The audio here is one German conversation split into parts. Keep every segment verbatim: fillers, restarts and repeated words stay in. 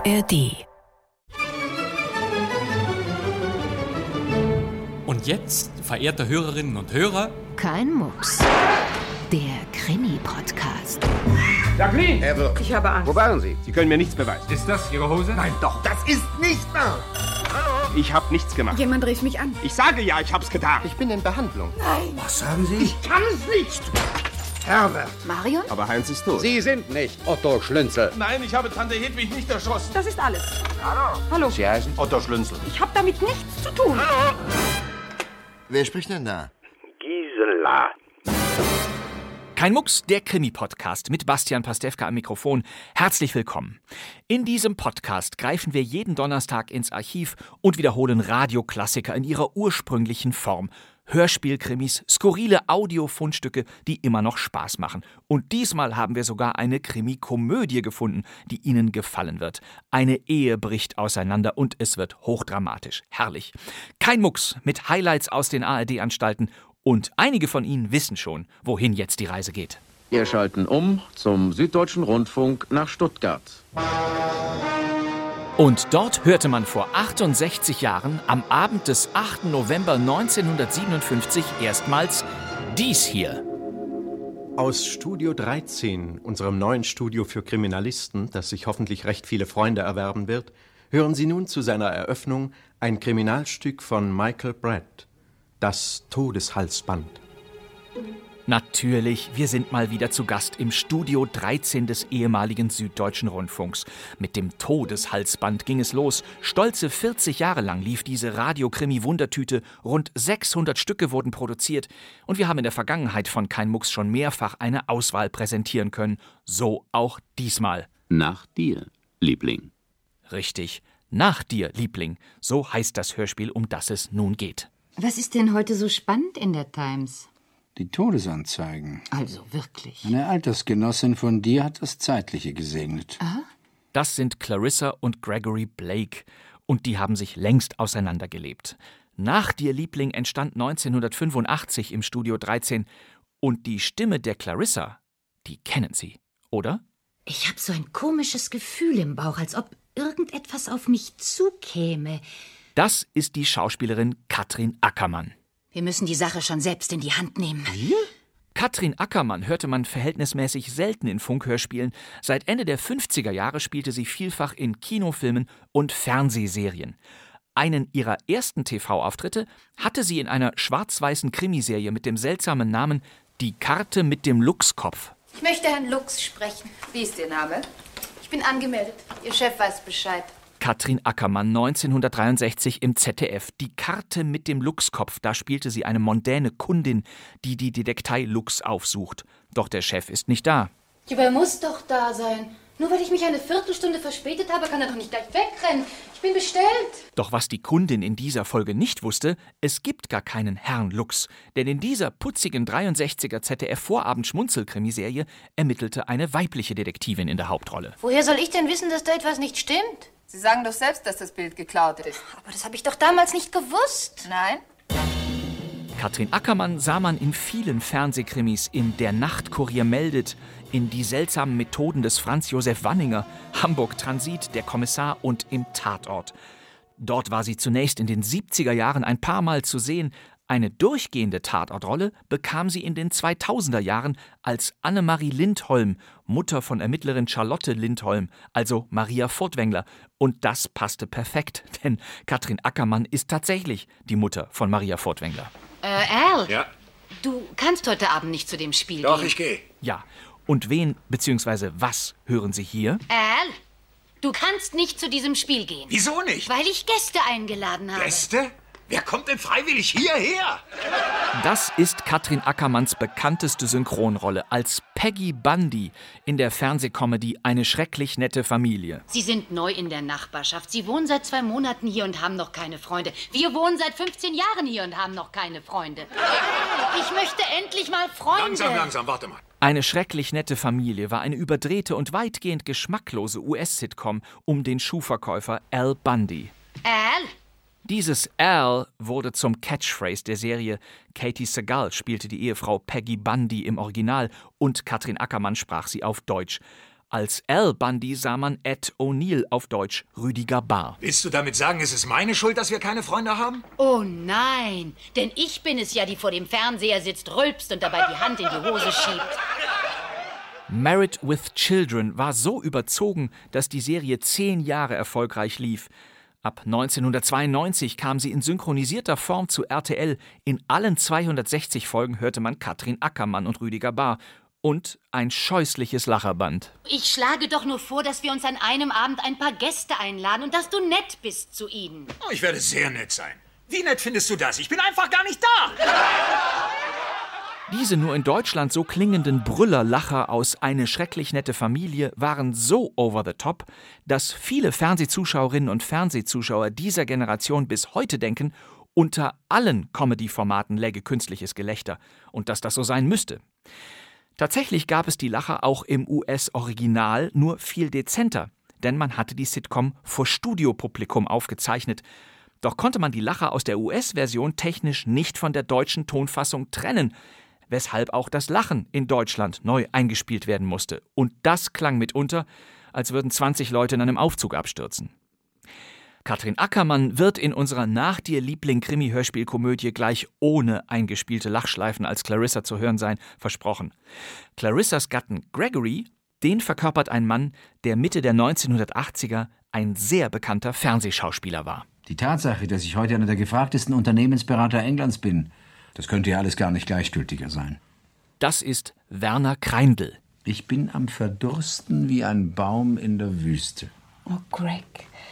A R D. Und jetzt, verehrte Hörerinnen und Hörer, Kein Mucks. Der Krimi-Podcast. Jacqueline! Herr Wirth. Ich habe Angst. Wo waren Sie? Sie können mir nichts beweisen. Ist das Ihre Hose? Nein, doch, das ist nicht wahr. Hallo? Ich habe nichts gemacht. Jemand rief mich an. Ich sage ja, ich hab's getan. Ich bin in Behandlung. Nein. Was sagen Sie? Ich kann es nicht. Herbert. Marion? Aber Heinz ist tot. Sie sind nicht Otto Schlünzel. Nein, ich habe Tante Hedwig nicht erschossen. Das ist alles. Hallo? Hallo. Sie heißen? Otto Schlünzel. Ich habe damit nichts zu tun. Hallo? Wer spricht denn da? Gisela. Kein Mucks, der Krimi-Podcast mit Bastian Pastewka am Mikrofon. Herzlich willkommen. In diesem Podcast greifen wir jeden Donnerstag ins Archiv und wiederholen Radioklassiker in ihrer ursprünglichen Form. Hörspielkrimis, skurrile Audiofundstücke, die immer noch Spaß machen. Und diesmal haben wir sogar eine Krimi-Komödie gefunden, die Ihnen gefallen wird. Eine Ehe bricht auseinander und es wird hochdramatisch. Herrlich. Kein Mucks mit Highlights aus den A R D-Anstalten. Und einige von Ihnen wissen schon, wohin jetzt die Reise geht. Wir schalten um zum Süddeutschen Rundfunk nach Stuttgart. Und dort hörte man vor achtundsechzig Jahren am Abend des achten November neunzehnhundertsiebenundfünfzig erstmals dies hier. Aus Studio dreizehn, unserem neuen Studio für Kriminalisten, das sich hoffentlich recht viele Freunde erwerben wird, hören Sie nun zu seiner Eröffnung ein Kriminalstück von Michael Brett, das Todeshalsband. Natürlich, wir sind mal wieder zu Gast im Studio dreizehn des ehemaligen Süddeutschen Rundfunks. Mit dem Todeshalsband ging es los. Stolze vierzig Jahre lang lief diese Radiokrimi-Wundertüte. Rund sechshundert Stücke wurden produziert. Und wir haben in der Vergangenheit von Kein Mucks schon mehrfach eine Auswahl präsentieren können. So auch diesmal. Nach dir, Liebling. Richtig, nach dir, Liebling. So heißt das Hörspiel, um das es nun geht. Was ist denn heute so spannend in der Times? Die Todesanzeigen. Also wirklich. Eine Altersgenossin von dir hat das Zeitliche gesegnet. Aha. Das sind Clarissa und Gregory Blake. Und die haben sich längst auseinandergelebt. Nach dir, Liebling entstand neunzehnhundertfünfundachtzig im Studio dreizehn. Und die Stimme der Clarissa, die kennen Sie, oder? Ich habe so ein komisches Gefühl im Bauch, als ob irgendetwas auf mich zukäme. Das ist die Schauspielerin Katrin Ackermann. Wir müssen die Sache schon selbst in die Hand nehmen. Wir? Katrin Ackermann hörte man verhältnismäßig selten in Funkhörspielen. Seit Ende der fünfziger Jahre spielte sie vielfach in Kinofilmen und Fernsehserien. Einen ihrer ersten T V-Auftritte hatte sie in einer schwarz-weißen Krimiserie mit dem seltsamen Namen Die Karte mit dem Luchskopf. Ich möchte Herrn Lux sprechen. Wie ist Ihr Name? Ich bin angemeldet. Ihr Chef weiß Bescheid. Katrin Ackermann, neunzehnhundertdreiundsechzig im Z D F. Die Karte mit dem Luchskopf. Da spielte sie eine mondäne Kundin, die die Detektei Lux aufsucht. Doch der Chef ist nicht da. Aber er muss doch da sein. Nur weil ich mich eine Viertelstunde verspätet habe, kann er doch nicht gleich wegrennen. Ich bin bestellt. Doch was die Kundin in dieser Folge nicht wusste, es gibt gar keinen Herrn Lux. Denn in dieser putzigen dreiundsechziger Z D F-Vorabend-Schmunzel-Krimiserie ermittelte eine weibliche Detektivin in der Hauptrolle. Woher soll ich denn wissen, dass da etwas nicht stimmt? Sie sagen doch selbst, dass das Bild geklaut ist. Aber das habe ich doch damals nicht gewusst. Nein? Katrin Ackermann sah man in vielen Fernsehkrimis, in Der Nachtkurier meldet, in Die seltsamen Methoden des Franz Josef Wanninger, Hamburg Transit, Der Kommissar und im Tatort. Dort war sie zunächst in den siebziger Jahren ein paar Mal zu sehen. Eine durchgehende Tatortrolle bekam sie in den zweitausender Jahren als Annemarie Lindholm, Mutter von Ermittlerin Charlotte Lindholm, also Maria Furtwängler. Und das passte perfekt, denn Katrin Ackermann ist tatsächlich die Mutter von Maria Furtwängler. Äh, Al? Ja? Du kannst heute Abend nicht zu dem Spiel Doch, gehen. ich gehe. Ja, und wen bzw. was hören Sie hier? Al? Du kannst nicht zu diesem Spiel gehen. Wieso nicht? Weil ich Gäste eingeladen habe. Gäste? Wer kommt denn freiwillig hierher? Das ist Katrin Ackermanns bekannteste Synchronrolle als Peggy Bundy in der Fernsehkomödie Eine schrecklich nette Familie. Sie sind neu in der Nachbarschaft. Sie wohnen seit zwei Monaten hier und haben noch keine Freunde. Wir wohnen seit fünfzehn Jahren hier und haben noch keine Freunde. Ich möchte endlich mal Freunde. Langsam, langsam, warte mal. Eine schrecklich nette Familie war eine überdrehte und weitgehend geschmacklose U S-Sitcom um den Schuhverkäufer Al Bundy. Al? Dieses Al wurde zum Catchphrase der Serie. Katie Sagal spielte die Ehefrau Peggy Bundy im Original und Katrin Ackermann sprach sie auf Deutsch. Als Al Bundy sah man Ed O'Neill, auf Deutsch Rüdiger Bahr. Willst du damit sagen, es ist meine Schuld, dass wir keine Freunde haben? Oh nein, denn ich bin es ja, die vor dem Fernseher sitzt, rülpst und dabei die Hand in die Hose schiebt. Married with Children war so überzogen, dass die Serie zehn Jahre erfolgreich lief. Ab neunzehnhundertzweiundneunzig kam sie in synchronisierter Form zu R T L. In allen zweihundertsechzig Folgen hörte man Katrin Ackermann und Rüdiger Bahr. Und ein scheußliches Lacherband. Ich schlage doch nur vor, dass wir uns an einem Abend ein paar Gäste einladen und dass du nett bist zu ihnen. Oh, ich werde sehr nett sein. Wie nett findest du das? Ich bin einfach gar nicht da. Diese nur in Deutschland so klingenden Brüllerlacher aus Eine schrecklich nette Familie waren so over the top, dass viele Fernsehzuschauerinnen und Fernsehzuschauer dieser Generation bis heute denken, unter allen Comedy-Formaten läge künstliches Gelächter und dass das so sein müsste. Tatsächlich gab es die Lacher auch im U S-Original, nur viel dezenter, denn man hatte die Sitcom vor Studiopublikum aufgezeichnet. Doch konnte man die Lacher aus der U S-Version technisch nicht von der deutschen Tonfassung trennen, weshalb auch das Lachen in Deutschland neu eingespielt werden musste. Und das klang mitunter, als würden zwanzig Leute in einem Aufzug abstürzen. Katrin Ackermann wird in unserer Nach dir Liebling-Krimi-Hörspielkomödie gleich ohne eingespielte Lachschleifen als Clarissa zu hören sein, versprochen. Clarissas Gatten Gregory, den verkörpert ein Mann, der Mitte der neunzehnhundertachtziger ein sehr bekannter Fernsehschauspieler war. Die Tatsache, dass ich heute einer der gefragtesten Unternehmensberater Englands bin, das könnte ja alles gar nicht gleichgültiger sein. Das ist Werner Kreindl. Ich bin am Verdursten wie ein Baum in der Wüste. Oh, Greg,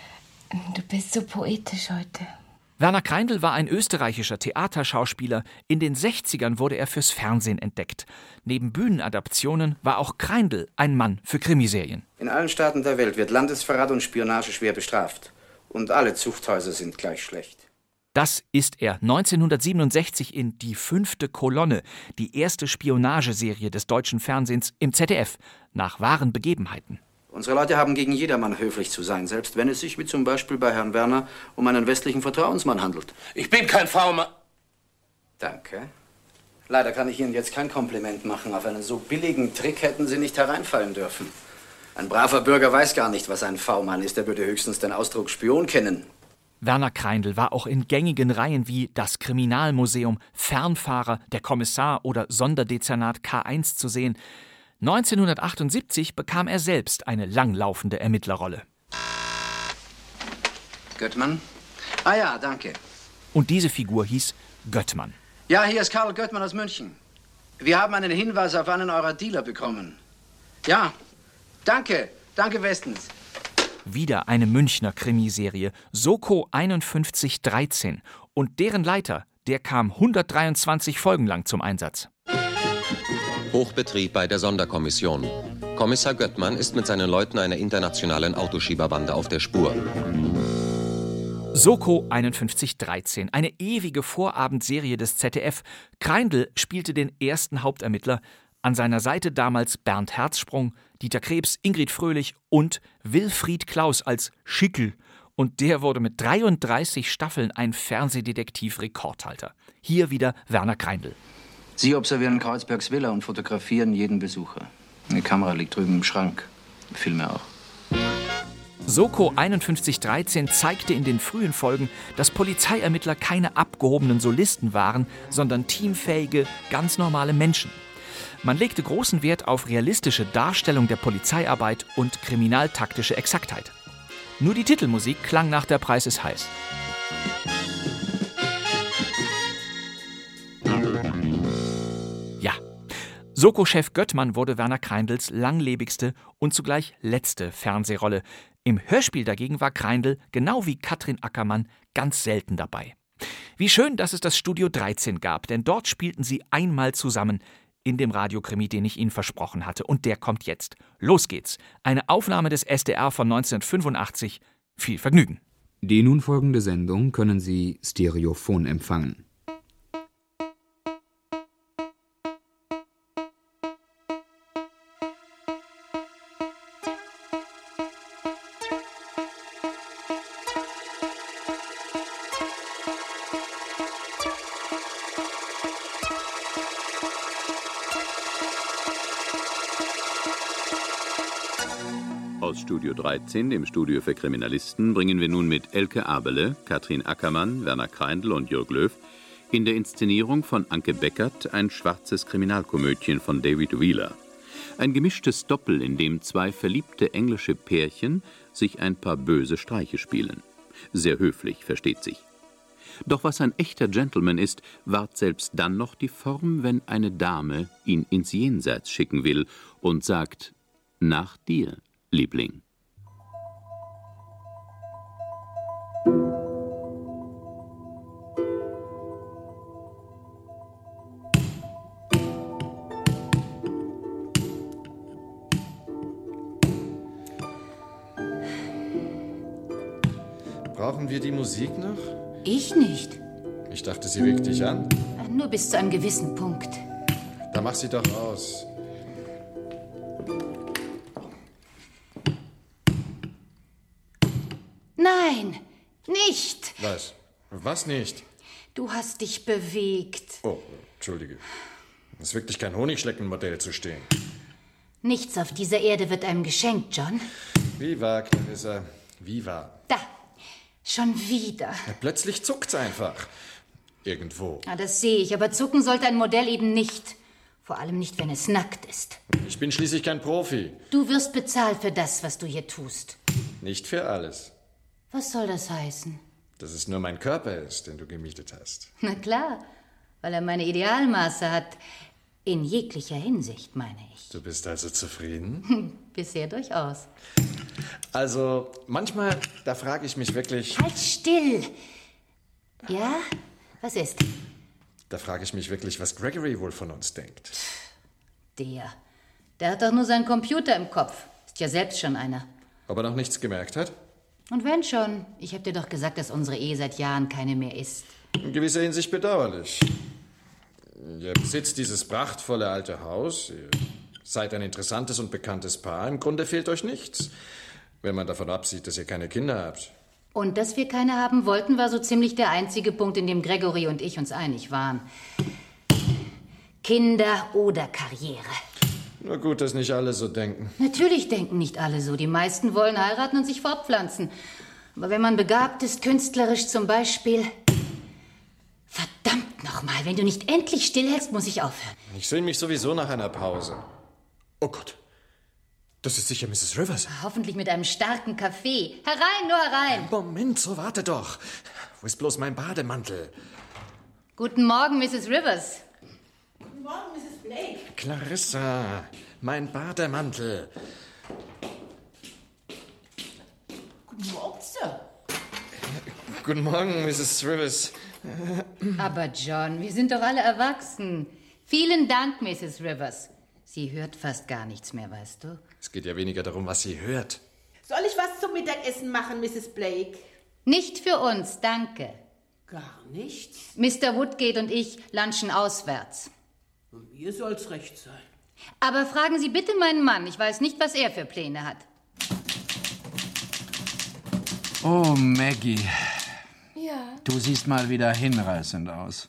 du bist so poetisch heute. Werner Kreindl war ein österreichischer Theaterschauspieler. In den sechzigern wurde er fürs Fernsehen entdeckt. Neben Bühnenadaptionen war auch Kreindl ein Mann für Krimiserien. In allen Staaten der Welt wird Landesverrat und Spionage schwer bestraft. Und alle Zuchthäuser sind gleich schlecht. Das ist er neunzehnhundertsiebenundsechzig in Die fünfte Kolonne, die erste Spionageserie des deutschen Fernsehens im Z D F, nach wahren Begebenheiten. Unsere Leute haben gegen jedermann höflich zu sein, selbst wenn es sich, wie zum Beispiel bei Herrn Werner, um einen westlichen Vertrauensmann handelt. Ich bin kein V-Mann. Danke. Leider kann ich Ihnen jetzt kein Kompliment machen. Auf einen so billigen Trick hätten Sie nicht hereinfallen dürfen. Ein braver Bürger weiß gar nicht, was ein V-Mann ist. Er würde höchstens den Ausdruck Spion kennen. Werner Kreindl war auch in gängigen Reihen wie Das Kriminalmuseum, Fernfahrer, Der Kommissar oder Sonderdezernat K eins zu sehen. neunzehnhundertachtundsiebzig bekam er selbst eine langlaufende Ermittlerrolle. Göttmann? Ah ja, danke. Und diese Figur hieß Göttmann. Ja, hier ist Karl Göttmann aus München. Wir haben einen Hinweis auf einen eurer Dealer bekommen. Ja, danke. Danke bestens. Wieder eine Münchner Krimiserie, Soko einundfünfzig dreizehn. Und deren Leiter, der kam hundertdreiundzwanzig Folgen lang zum Einsatz. Hochbetrieb bei der Sonderkommission. Kommissar Göttmann ist mit seinen Leuten einer internationalen Autoschieberbande auf der Spur. Soko einundfünfzig dreizehn, eine ewige Vorabendserie des Z D F. Kreindl spielte den ersten Hauptermittler. An seiner Seite damals Bernd Herzsprung, Dieter Krebs, Ingrid Fröhlich und Wilfried Klaus als Schickel. Und der wurde mit dreiunddreißig Staffeln ein Fernsehdetektiv-Rekordhalter. Hier wieder Werner Kreindl. Sie observieren Kreuzbergs Villa und fotografieren jeden Besucher. Die Kamera liegt drüben im Schrank. Filme auch. Soko einundfünfzig dreizehn zeigte in den frühen Folgen, dass Polizeiermittler keine abgehobenen Solisten waren, sondern teamfähige, ganz normale Menschen. Man legte großen Wert auf realistische Darstellung der Polizeiarbeit und kriminaltaktische Exaktheit. Nur die Titelmusik klang nach Der Preis ist heiß. Ja, Soko-Chef Göttmann wurde Werner Kreindls langlebigste und zugleich letzte Fernsehrolle. Im Hörspiel dagegen war Kreindl, genau wie Katrin Ackermann, ganz selten dabei. Wie schön, dass es das Studio dreizehn gab, denn dort spielten sie einmal zusammen in dem Radiokrimi, den ich Ihnen versprochen hatte. Und der kommt jetzt. Los geht's. Eine Aufnahme des S D R von neunzehnhundertfünfundachtzig. Viel Vergnügen. Die nun folgende Sendung können Sie stereophon empfangen. Aus Studio dreizehn, dem Studio für Kriminalisten, bringen wir nun mit Elke Abele, Katrin Ackermann, Werner Kreindl und Jörg Löw in der Inszenierung von Anke Beckert ein schwarzes Kriminalkomödien von David Wheeler. Ein gemischtes Doppel, in dem zwei verliebte englische Pärchen sich ein paar böse Streiche spielen. Sehr höflich, versteht sich. Doch was ein echter Gentleman ist, wahrt selbst dann noch die Form, wenn eine Dame ihn ins Jenseits schicken will und sagt: Nach dir, Liebling. Brauchen wir die Musik noch? Ich nicht. Ich dachte, sie regt dich an. Nur bis zu einem gewissen Punkt. Da mach sie doch aus. Nein, nicht. Was? Was nicht? Du hast dich bewegt. Oh, entschuldige. Es ist wirklich kein Honigschleckenmodell zu stehen. Nichts auf dieser Erde wird einem geschenkt, John. Viva, Clarissa. Viva. Da. Schon wieder. Ja, plötzlich zuckt's einfach. Irgendwo. Ah, das sehe ich, aber zucken sollte ein Modell eben nicht. Vor allem nicht, wenn es nackt ist. Ich bin schließlich kein Profi. Du wirst bezahlt für das, was du hier tust. Nicht für alles. Was soll das heißen? Dass es nur mein Körper ist, den du gemietet hast. Na klar, weil er meine Idealmaße hat. In jeglicher Hinsicht, meine ich. Du bist also zufrieden? Bisher durchaus. Also, manchmal, da frage ich mich wirklich... Halt still! Ja? Was ist? Da frage ich mich wirklich, was Gregory wohl von uns denkt. Der. Der hat doch nur seinen Computer im Kopf. Ist ja selbst schon einer. Ob er noch nichts gemerkt hat? Und wenn schon. Ich hab dir doch gesagt, dass unsere Ehe seit Jahren keine mehr ist. In gewisser Hinsicht bedauerlich. Ihr besitzt dieses prachtvolle alte Haus. Ihr seid ein interessantes und bekanntes Paar. Im Grunde fehlt euch nichts, wenn man davon absieht, dass ihr keine Kinder habt. Und dass wir keine haben wollten, war so ziemlich der einzige Punkt, in dem Gregory und ich uns einig waren. Kinder oder Karriere. Nur gut, dass nicht alle so denken. Natürlich denken nicht alle so. Die meisten wollen heiraten und sich fortpflanzen. Aber wenn man begabt ist, künstlerisch zum Beispiel... Verdammt nochmal, wenn du nicht endlich stillhältst, muss ich aufhören. Ich sehne mich sowieso nach einer Pause. Oh Gott, das ist sicher Misses Rivers. Hoffentlich mit einem starken Kaffee. Herein, nur herein. Moment, so warte doch. Wo ist bloß mein Bademantel? Guten Morgen, Misses Rivers. Guten Morgen, Misses Blake. Clarissa, mein Bademantel. Guten Morgen, Sir. Guten Morgen, Misses Rivers. Aber John, wir sind doch alle erwachsen. Vielen Dank, Misses Rivers. Sie hört fast gar nichts mehr, weißt du? Es geht ja weniger darum, was sie hört. Soll ich was zum Mittagessen machen, Misses Blake? Nicht für uns, danke. Gar nichts? Mister Woodgate und ich lunchen auswärts. Mir soll's recht sein. Aber fragen Sie bitte meinen Mann. Ich weiß nicht, was er für Pläne hat. Oh, Maggie. Ja, Du siehst mal wieder hinreißend aus.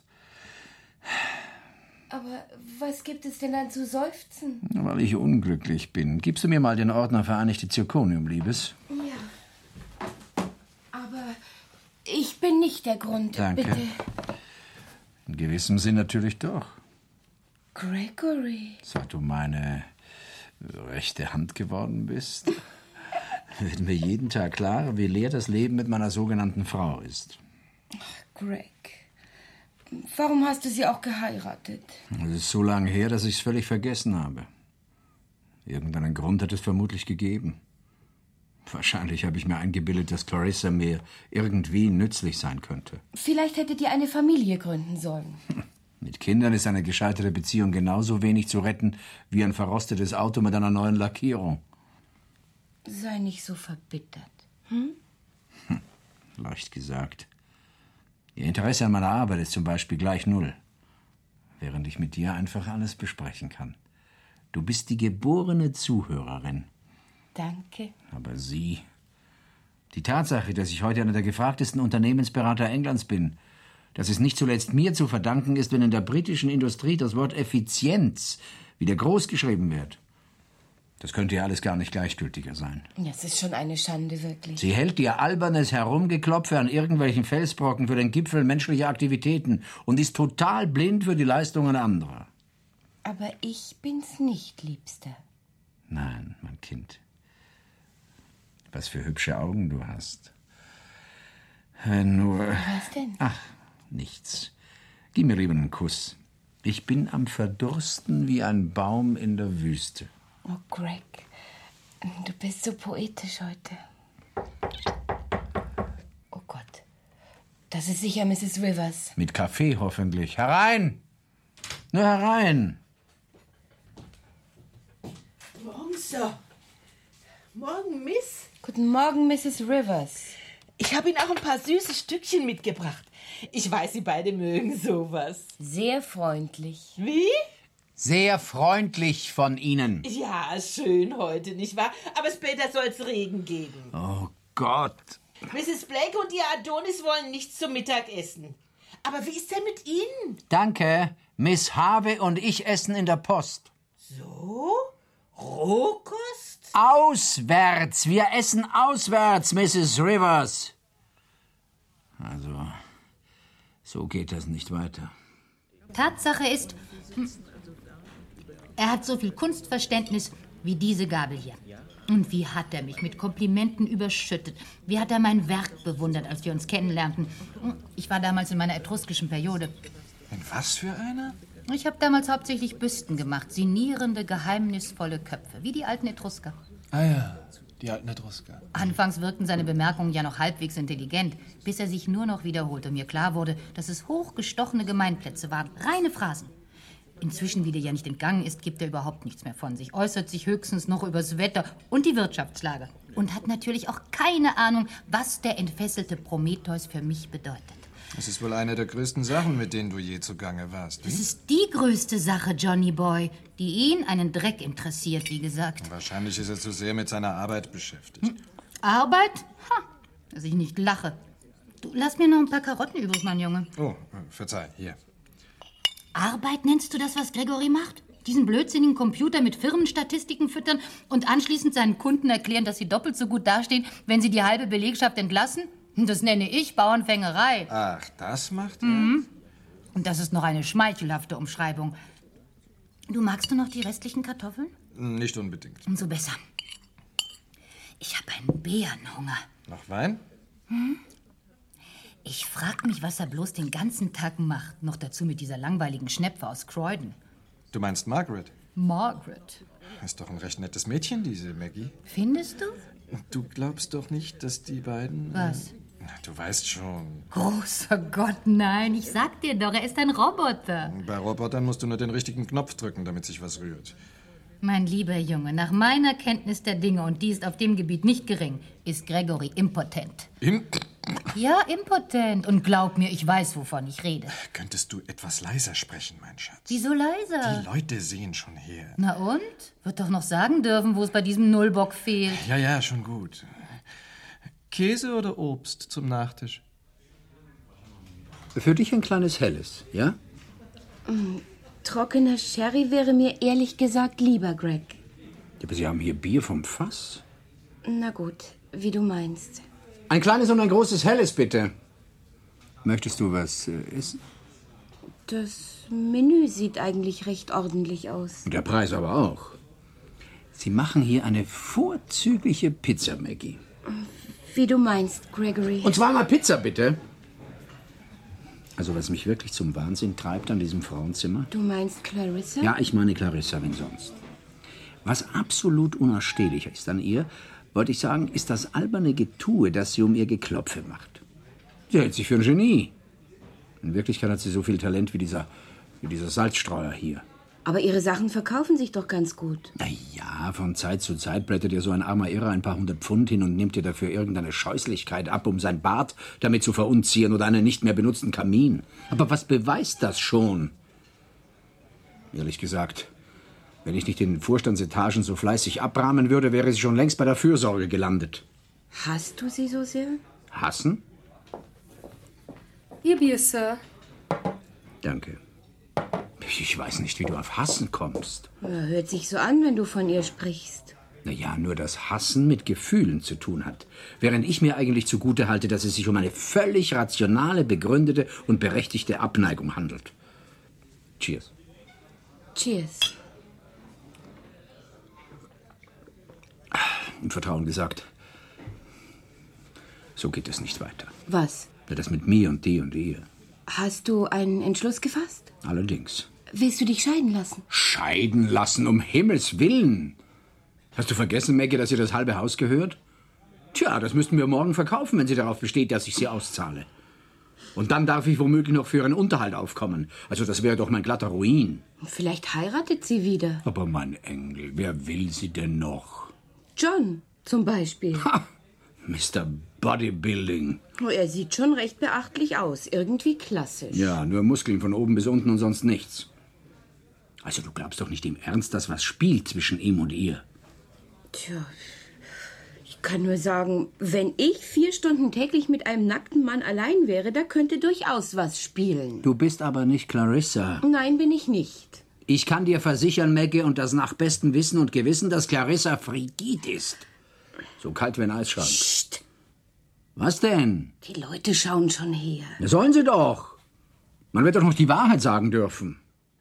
aber was gibt es denn dann zu seufzen? Weil ich unglücklich bin. Gibst du mir mal den Ordner Vereinigte Zirconium, Liebes? Ja. Aber ich bin nicht der Grund, Danke. bitte. In gewissem Sinn natürlich doch. Gregory. Seit du meine rechte Hand geworden bist, wird mir jeden Tag klarer, wie leer das Leben mit meiner sogenannten Frau ist. Greg, warum hast du sie auch geheiratet? Es ist so lange her, dass ich es völlig vergessen habe. Irgendeinen Grund hat es vermutlich gegeben. Wahrscheinlich habe ich mir eingebildet, dass Clarissa mir irgendwie nützlich sein könnte. Vielleicht hättet ihr eine Familie gründen sollen. Mit Kindern ist eine gescheiterte Beziehung genauso wenig zu retten wie ein verrostetes Auto mit einer neuen Lackierung. Sei nicht so verbittert. Hm? Hm, leicht gesagt. Ihr Interesse an meiner Arbeit ist zum Beispiel gleich null. Während ich mit dir einfach alles besprechen kann. Du bist die geborene Zuhörerin. Danke. Aber Sie... Die Tatsache, dass ich heute einer der gefragtesten Unternehmensberater Englands bin, dass es nicht zuletzt mir zu verdanken ist, wenn in der britischen Industrie das Wort Effizienz wieder groß geschrieben wird. Das könnte ja alles gar nicht gleichgültiger sein. Das ist schon eine Schande, wirklich. Sie hält ihr albernes Herumgeklopfe an irgendwelchen Felsbrocken für den Gipfel menschlicher Aktivitäten und ist total blind für die Leistungen anderer. Aber ich bin's nicht, Liebster. Nein, mein Kind. Was für hübsche Augen du hast. Wenn nur... Was denn? Ach, nichts. Gib mir lieber einen Kuss. Ich bin am Verdursten wie ein Baum in der Wüste. Oh, Greg, du bist so poetisch heute. Oh Gott, das ist sicher Misses Rivers. Mit Kaffee hoffentlich. Herein! Nur herein! Morgen, Sir. Morgen, Miss. Guten Morgen, Misses Rivers. Ich habe Ihnen auch ein paar süße Stückchen mitgebracht. Ich weiß, Sie beide mögen sowas. Sehr freundlich. Wie? Sehr freundlich von Ihnen. Ja, schön heute, nicht wahr? Aber später soll es Regen geben. Oh Gott. Misses Blake und ihr Adonis wollen nichts zum Mittagessen. Aber wie ist denn mit Ihnen? Danke. Miss Harvey und ich essen in der Post. So? Rohkost? Auswärts. Wir essen auswärts, Misses Rivers. Also, so geht das nicht weiter. Tatsache ist, er hat so viel Kunstverständnis wie diese Gabel hier. Und wie hat er mich mit Komplimenten überschüttet. Wie hat er mein Werk bewundert, als wir uns kennenlernten. Ich war damals in meiner etruskischen Periode. In was für einer? Ich habe damals hauptsächlich Büsten gemacht. Sinnierende, geheimnisvolle Köpfe. Wie die alten Etrusker. Ah ja, die alten Etrusker. Anfangs wirkten seine Bemerkungen ja noch halbwegs intelligent, bis er sich nur noch wiederholte und mir klar wurde, dass es hochgestochene Gemeinplätze waren. Reine Phrasen. Inzwischen, wie dir ja nicht entgangen ist, gibt er überhaupt nichts mehr von sich, äußert sich höchstens noch übers Wetter und die Wirtschaftslage und hat natürlich auch keine Ahnung, was der entfesselte Prometheus für mich bedeutet. Das ist wohl eine der größten Sachen, mit denen du je zugange warst. Das ist die größte Sache, Johnny Boy, die ihn einen Dreck interessiert, wie gesagt. Wahrscheinlich ist er zu sehr mit seiner Arbeit beschäftigt. Hm. Arbeit? Ha, dass ich nicht lache. Du, lass mir noch ein paar Karotten übrig, mein Junge. Oh, verzeih, hier. Arbeit nennst du das, was Gregory macht? Diesen blödsinnigen Computer mit Firmenstatistiken füttern und anschließend seinen Kunden erklären, dass sie doppelt so gut dastehen, wenn sie die halbe Belegschaft entlassen? Das nenne ich Bauernfängerei. Ach, das macht er? Mhm. Und das ist noch eine schmeichelhafte Umschreibung. Du magst du noch die restlichen Kartoffeln? Nicht unbedingt. Umso besser. Ich habe einen Bärenhunger. Noch Wein? Hm? Ich frag mich, was er bloß den ganzen Tag macht. Noch dazu mit dieser langweiligen Schnepfe aus Croydon. Du meinst Margaret? Margaret? Ist doch ein recht nettes Mädchen, diese Maggie. Findest du? Du glaubst doch nicht, dass die beiden... Was? Na, du weißt schon. Großer Gott, nein. Ich sag dir doch, er ist ein Roboter. Bei Robotern musst du nur den richtigen Knopf drücken, damit sich was rührt. Mein lieber Junge, nach meiner Kenntnis der Dinge, und die ist auf dem Gebiet nicht gering, ist Gregory impotent. Im... Ja, impotent. Und glaub mir, ich weiß, wovon ich rede. Könntest du etwas leiser sprechen, mein Schatz? Wieso leiser? Die Leute sehen schon her. Na und? Wird doch noch sagen dürfen, wo es bei diesem Nullbock fehlt. Ja, ja, schon gut. Käse oder Obst zum Nachtisch? Für dich ein kleines Helles, ja? Mm, trockener Sherry wäre mir ehrlich gesagt lieber, Greg. Aber Sie haben hier Bier vom Fass. Na gut, wie du meinst. Ein kleines und ein großes Helles, bitte. Möchtest du was äh, essen? Das Menü sieht eigentlich recht ordentlich aus. Der Preis aber auch. Sie machen hier eine vorzügliche Pizza, Maggie. Wie du meinst, Gregory. Und zweimal Pizza, bitte. Also, was mich wirklich zum Wahnsinn treibt an diesem Frauenzimmer... Du meinst Clarissa? Ja, ich meine Clarissa, wenn sonst. Was absolut unausstehlicher ist an ihr, wollte ich sagen, ist das alberne Getue, das sie um ihr Geklopfe macht. Sie hält sich für ein Genie. In Wirklichkeit hat sie so viel Talent wie dieser, wie dieser Salzstreuer hier. Aber ihre Sachen verkaufen sich doch ganz gut. Na ja, von Zeit zu Zeit blättert ihr so ein armer Irrer ein paar hundert Pfund hin und nimmt ihr dafür irgendeine Scheußlichkeit ab, um sein Bad damit zu verunzieren oder einen nicht mehr benutzten Kamin. Aber was beweist das schon? Ehrlich gesagt, wenn ich nicht in den Vorstandsetagen so fleißig abrahmen würde, wäre sie schon längst bei der Fürsorge gelandet. Hast du sie so sehr? Hassen? Ihr Bier, Sir. Danke. Ich weiß nicht, wie du auf Hassen kommst. Ja, hört sich so an, wenn du von ihr sprichst. Naja, nur dass Hassen mit Gefühlen zu tun hat. Während ich mir eigentlich zugute halte, dass es sich um eine völlig rationale, begründete und berechtigte Abneigung handelt. Cheers. Cheers. Im Vertrauen gesagt, so geht es nicht weiter. Was? Das mit mir und die und ihr. Hast du einen Entschluss gefasst? Allerdings. Willst du dich scheiden lassen? Scheiden lassen, um Himmels Willen. Hast du vergessen, Maggie, dass ihr das halbe Haus gehört? Tja, das müssten wir morgen verkaufen, wenn sie darauf besteht, dass ich sie auszahle. Und dann darf ich womöglich noch für ihren Unterhalt aufkommen. Also das wäre doch mein glatter Ruin. Vielleicht heiratet sie wieder. Aber mein Engel, wer will sie denn noch? John, zum Beispiel. Ha! Mister Bodybuilding. Oh, er sieht schon recht beachtlich aus. Irgendwie klassisch. Ja, nur Muskeln von oben bis unten und sonst nichts. Also du glaubst doch nicht im Ernst, dass was spielt zwischen ihm und ihr? Tja, ich kann nur sagen, wenn ich vier Stunden täglich mit einem nackten Mann allein wäre, da könnte durchaus was spielen. Du bist aber nicht Clarissa. Nein, bin ich nicht. Ich kann dir versichern, Maggie, und das nach bestem Wissen und Gewissen, dass Clarissa frigid ist. So kalt wie ein Eisschrank. Psst. Was denn? Die Leute schauen schon her. Ja, sollen sie doch. Man wird doch noch die Wahrheit sagen dürfen.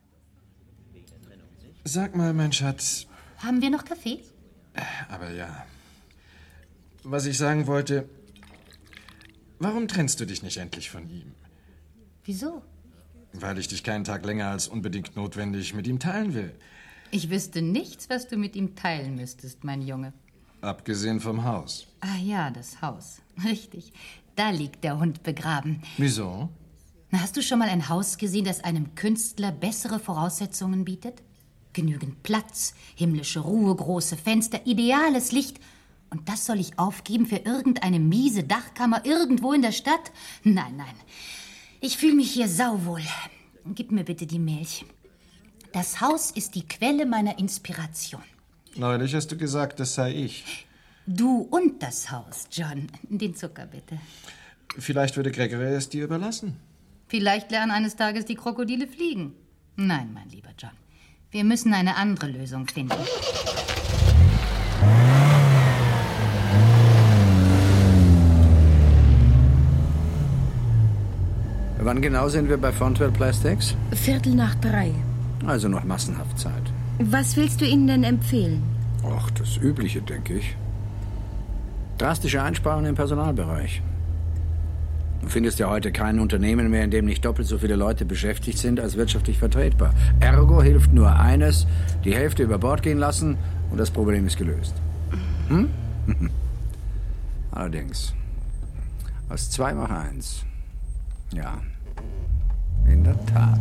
Sag mal, mein Schatz. Haben wir noch Kaffee? Aber ja. Was ich sagen wollte, warum trennst du dich nicht endlich von ihm? Wieso? Weil ich dich keinen Tag länger als unbedingt notwendig mit ihm teilen will. Ich wüsste nichts, was du mit ihm teilen müsstest, mein Junge. Abgesehen vom Haus. Ah ja, das Haus. Richtig. Da liegt der Hund begraben. Wieso? Hast du schon mal ein Haus gesehen, das einem Künstler bessere Voraussetzungen bietet? Genügend Platz, himmlische Ruhe, große Fenster, ideales Licht. Und das soll ich aufgeben für irgendeine miese Dachkammer irgendwo in der Stadt? Nein, nein. Ich fühle mich hier sauwohl. Gib mir bitte die Milch. Das Haus ist die Quelle meiner Inspiration. Neulich hast du gesagt, das sei ich. Du und das Haus, John. Den Zucker bitte. Vielleicht würde Gregory es dir überlassen. Vielleicht lernen eines Tages die Krokodile fliegen. Nein, mein lieber John. Wir müssen eine andere Lösung finden. Wann genau sind wir bei Fontwell Plastics? Viertel nach drei. Also noch massenhaft Zeit. Was willst du ihnen denn empfehlen? Ach, das Übliche, denke ich. Drastische Einsparungen im Personalbereich. Du findest ja heute kein Unternehmen mehr, in dem nicht doppelt so viele Leute beschäftigt sind, als wirtschaftlich vertretbar. Ergo hilft nur eines, die Hälfte über Bord gehen lassen und das Problem ist gelöst. Hm? Allerdings, aus zwei mach eins. Ja, in der Tat.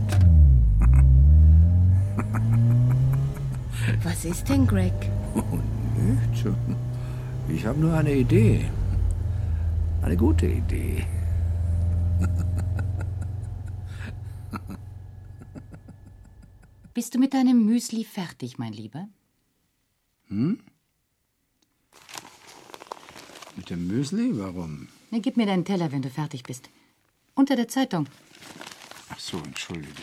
Was ist denn, Greg? Oh, nichts. Ich habe nur eine Idee. Eine gute Idee. Bist du mit deinem Müsli fertig, mein Lieber? Hm? Mit dem Müsli? Warum? Na, gib mir deinen Teller, wenn du fertig bist. Unter der Zeitung. Ach so, entschuldige.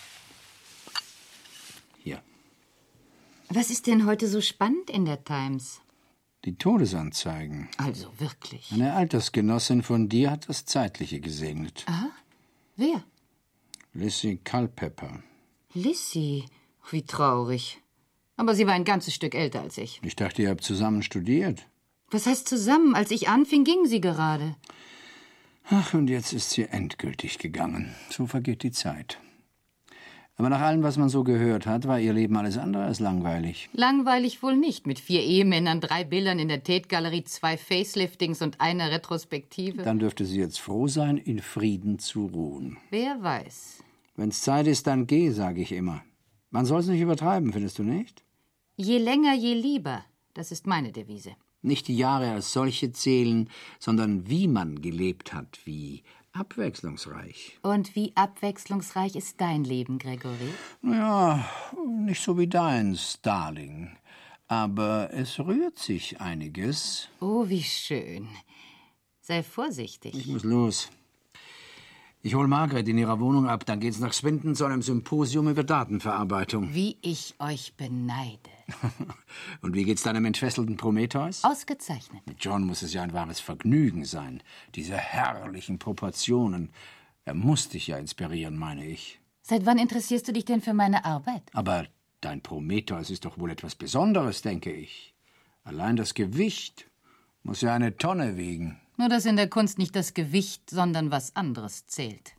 Hier. Was ist denn heute so spannend in der Times? Die Todesanzeigen. Also wirklich. Eine Altersgenossin von dir hat das Zeitliche gesegnet. Aha. Wer? Lissy Culpepper. Lissy? Wie traurig. Aber sie war ein ganzes Stück älter als ich. Ich dachte, ihr habt zusammen studiert. Was heißt zusammen? Als ich anfing, ging sie gerade. Ach, und jetzt ist sie endgültig gegangen. So vergeht die Zeit. Aber nach allem, was man so gehört hat, war ihr Leben alles andere als langweilig. Langweilig wohl nicht. Mit vier Ehemännern, drei Bildern in der Tate-Galerie, zwei Faceliftings und einer Retrospektive. Dann dürfte sie jetzt froh sein, in Frieden zu ruhen. Wer weiß. Wenn's Zeit ist, dann geh, sage ich immer. Man soll's nicht übertreiben, findest du nicht? Je länger, je lieber. Das ist meine Devise. Nicht die Jahre als solche zählen, sondern wie man gelebt hat, wie abwechslungsreich. Und wie abwechslungsreich ist dein Leben, Gregory? Ja, nicht so wie deins, Darling. Aber es rührt sich einiges. Oh, wie schön. Sei vorsichtig. Ich muss los. Ich hole Margret in ihrer Wohnung ab, dann geht's nach Swindon zu einem Symposium über Datenverarbeitung. Wie ich euch beneide. Und wie geht's deinem entfesselten Prometheus? Ausgezeichnet. Mit John muss es ja ein wahres Vergnügen sein. Diese herrlichen Proportionen. Er muss dich ja inspirieren, meine ich. Seit wann interessierst du dich denn für meine Arbeit? Aber dein Prometheus ist doch wohl etwas Besonderes, denke ich. Allein das Gewicht muss ja eine Tonne wiegen. Nur, dass in der Kunst nicht das Gewicht, sondern was anderes zählt.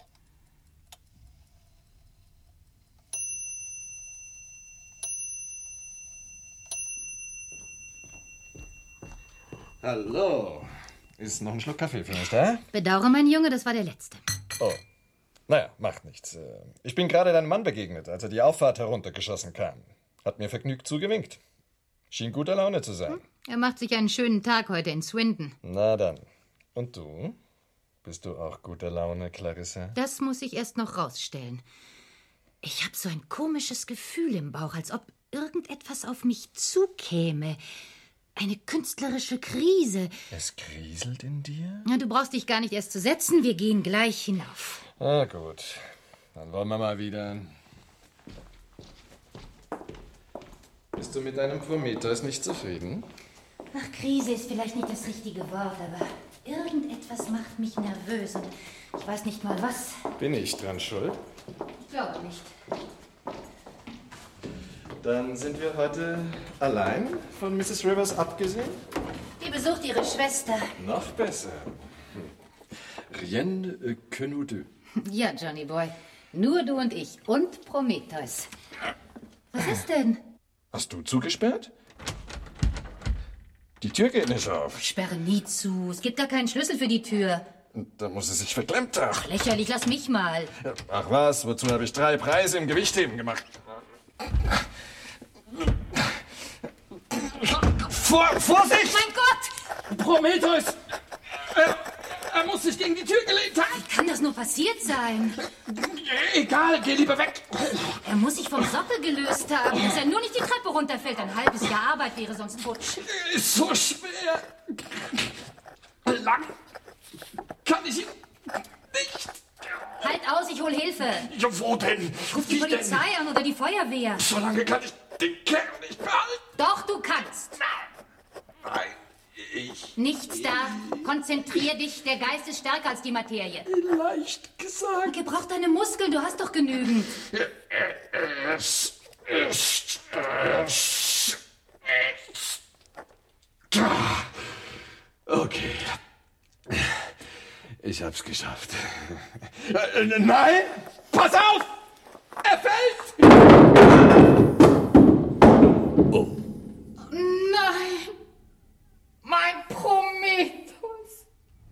Hallo. Ist noch ein Schluck Kaffee für mich da? Bedauere, mein Junge, das war der letzte. Oh. Naja, macht nichts. Ich bin gerade deinem Mann begegnet, als er die Auffahrt heruntergeschossen kam. Hat mir vergnügt zugewinkt. Schien guter Laune zu sein. Er macht sich einen schönen Tag heute in Swindon. Na dann. Und du? Bist du auch guter Laune, Clarissa? Das muss ich erst noch rausstellen. Ich habe so ein komisches Gefühl im Bauch, als ob irgendetwas auf mich zukäme. Eine künstlerische Krise. Es kriselt in dir? Na, du brauchst dich gar nicht erst zu setzen. Wir gehen gleich hinauf. Ah, gut. Dann wollen wir mal wieder. Bist du mit deinem Prometheus nicht zufrieden? Ach, Krise ist vielleicht nicht das richtige Wort, aber irgendetwas macht mich nervös und ich weiß nicht mal was. Bin ich dran schuld? Ich glaube nicht. Dann sind wir heute allein von Misses Rivers abgesehen? Die besucht ihre Schwester. Noch besser. Hm. Rien que nous deux. Ja, Johnny Boy. Nur du und ich. Und Prometheus. Was ist denn? Hast du zugesperrt? Die Tür geht nicht auf. Ich sperre nie zu. Es gibt gar keinen Schlüssel für die Tür. Da muss sie sich verklemmt haben. Ach, lächerlich. Lass mich mal. Ach was, wozu habe ich drei Preise im Gewichtheben gemacht? Vor, Vorsicht! Mein Gott! Prometheus! Er, er muss sich gegen die Tür gelehnt haben. Wie kann das nur passiert sein? Egal, geh lieber weg. Er muss sich vom Sockel gelöst haben, dass er nur nicht die Treppe runterfällt. Ein halbes Jahr Arbeit wäre sonst futsch. Ist so schwer. Lang kann ich ihn nicht. Halt aus, ich hol Hilfe. Ja, wo denn? Ich ruf die Wie Polizei denn? an oder die Feuerwehr. So lange kann ich den Kerl nicht behalten. Doch, du kannst. Nein, ich... Nichts da. Konzentrier dich. Der Geist ist stärker als die Materie. Leicht gesagt. Gebrauch deine Muskeln. Du hast doch genügend. Es ist... Es ist... Okay. Ich hab's geschafft. Nein! Pass auf! Er fällt! Oh. Nein! Mein Prometheus!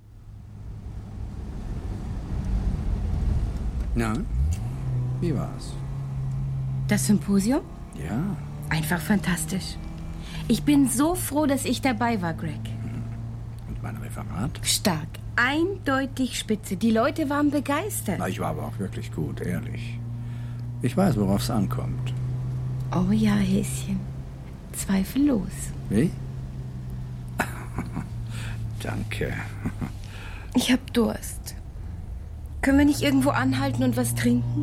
Na, wie war's? Das Symposium? Ja. Einfach fantastisch. Ich bin so froh, dass ich dabei war, Greg. Und mein Referat? Stark. Eindeutig spitze. Die Leute waren begeistert. Na, ich war aber auch wirklich gut, ehrlich. Ich weiß, worauf es ankommt. Oh ja, Häschen. Zweifellos. Wie? Danke. Ich hab Durst. Können wir nicht irgendwo anhalten und was trinken?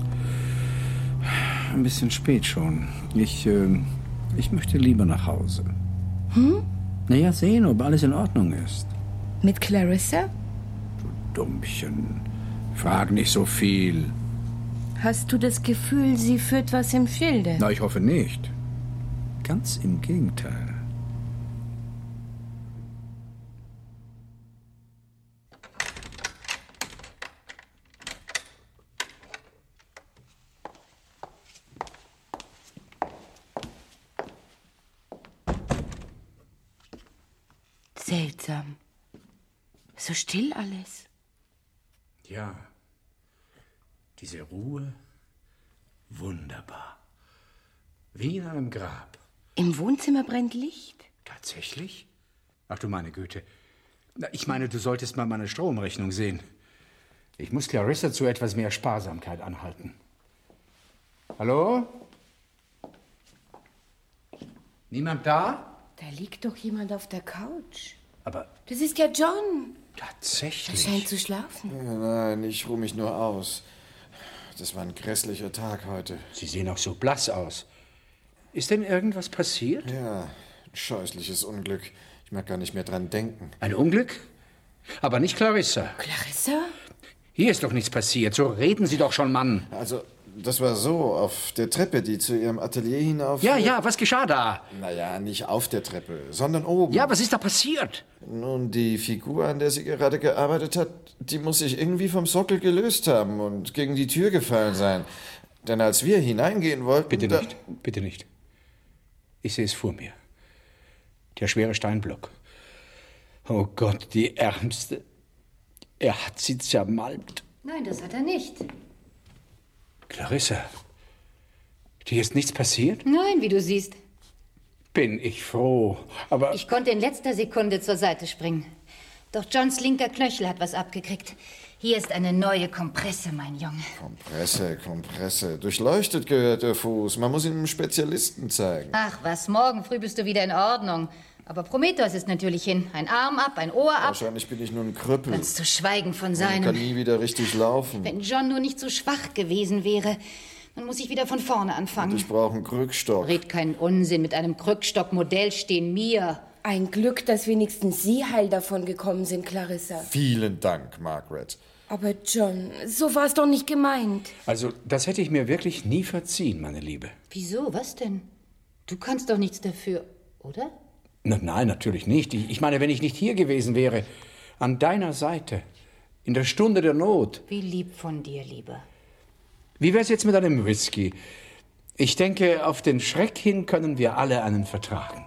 Ein bisschen spät schon. Ich, äh, ich möchte lieber nach Hause. Hm? Naja, sehen, ob alles in Ordnung ist. Mit Clarissa? Du Dummchen. Frag nicht so viel. Hast du das Gefühl, sie führt was im Schilde? Na, ich hoffe nicht. Ganz im Gegenteil. Seltsam. So still alles. Ja. Diese Ruhe. Wunderbar. Wie in einem Grab. Im Wohnzimmer brennt Licht. Tatsächlich? Ach du meine Güte. Na, ich meine, du solltest mal meine Stromrechnung sehen. Ich muss Clarissa zu etwas mehr Sparsamkeit anhalten. Hallo? Niemand da? Da liegt doch jemand auf der Couch. Aber... Das ist ja John. Tatsächlich? Er scheint zu schlafen. Ja, nein, ich ruhe mich nur aus. Das war ein grässlicher Tag heute. Sie sehen auch so blass aus. Ist denn irgendwas passiert? Ja, ein scheußliches Unglück. Ich mag gar nicht mehr dran denken. Ein Unglück? Aber nicht Clarissa. Clarissa? Hier ist doch nichts passiert. So reden Sie doch schon, Mann. Also, das war so, auf der Treppe, die zu Ihrem Atelier hinauf... Ja, ja, was geschah da? Naja, nicht auf der Treppe, sondern oben. Ja, was ist da passiert? Nun, die Figur, an der sie gerade gearbeitet hat, die muss sich irgendwie vom Sockel gelöst haben und gegen die Tür gefallen sein. Denn als wir hineingehen wollten... Bitte nicht, bitte nicht. Ich sehe es vor mir. Der schwere Steinblock. Oh Gott, die Ärmste. Er hat sie zermalmt. Nein, das hat er nicht. Clarissa, dir ist nichts passiert? Nein, wie du siehst. Bin ich froh, aber... Ich konnte in letzter Sekunde zur Seite springen. Doch Johns linker Knöchel hat was abgekriegt. Hier ist eine neue Kompresse, mein Junge. Kompresse, Kompresse. Durchleuchtet gehört der Fuß. Man muss ihn einem Spezialisten zeigen. Ach was, morgen früh bist du wieder in Ordnung. Aber Prometheus ist natürlich hin. Ein Arm ab, ein Ohr ab. Wahrscheinlich bin ich nur ein Krüppel. Ganz zu schweigen von Ich seinem... kann nie wieder richtig laufen. Wenn John nur nicht so schwach gewesen wäre, dann muss ich wieder von vorne anfangen. Und ich brauche einen Krückstock. Red keinen Unsinn. Mit einem Krückstock-Modell stehen mir. Ein Glück, dass wenigstens Sie heil davon gekommen sind, Clarissa. Vielen Dank, Margaret. Aber John, so war es doch nicht gemeint. Also, das hätte ich mir wirklich nie verziehen, meine Liebe. Wieso? Was denn? Du kannst doch nichts dafür, oder? Na, nein, natürlich nicht. Ich, ich meine, wenn ich nicht hier gewesen wäre, an deiner Seite, in der Stunde der Not. Wie lieb von dir, Lieber. Wie wär's jetzt mit einem Whisky? Ich denke, auf den Schreck hin können wir alle einen vertragen.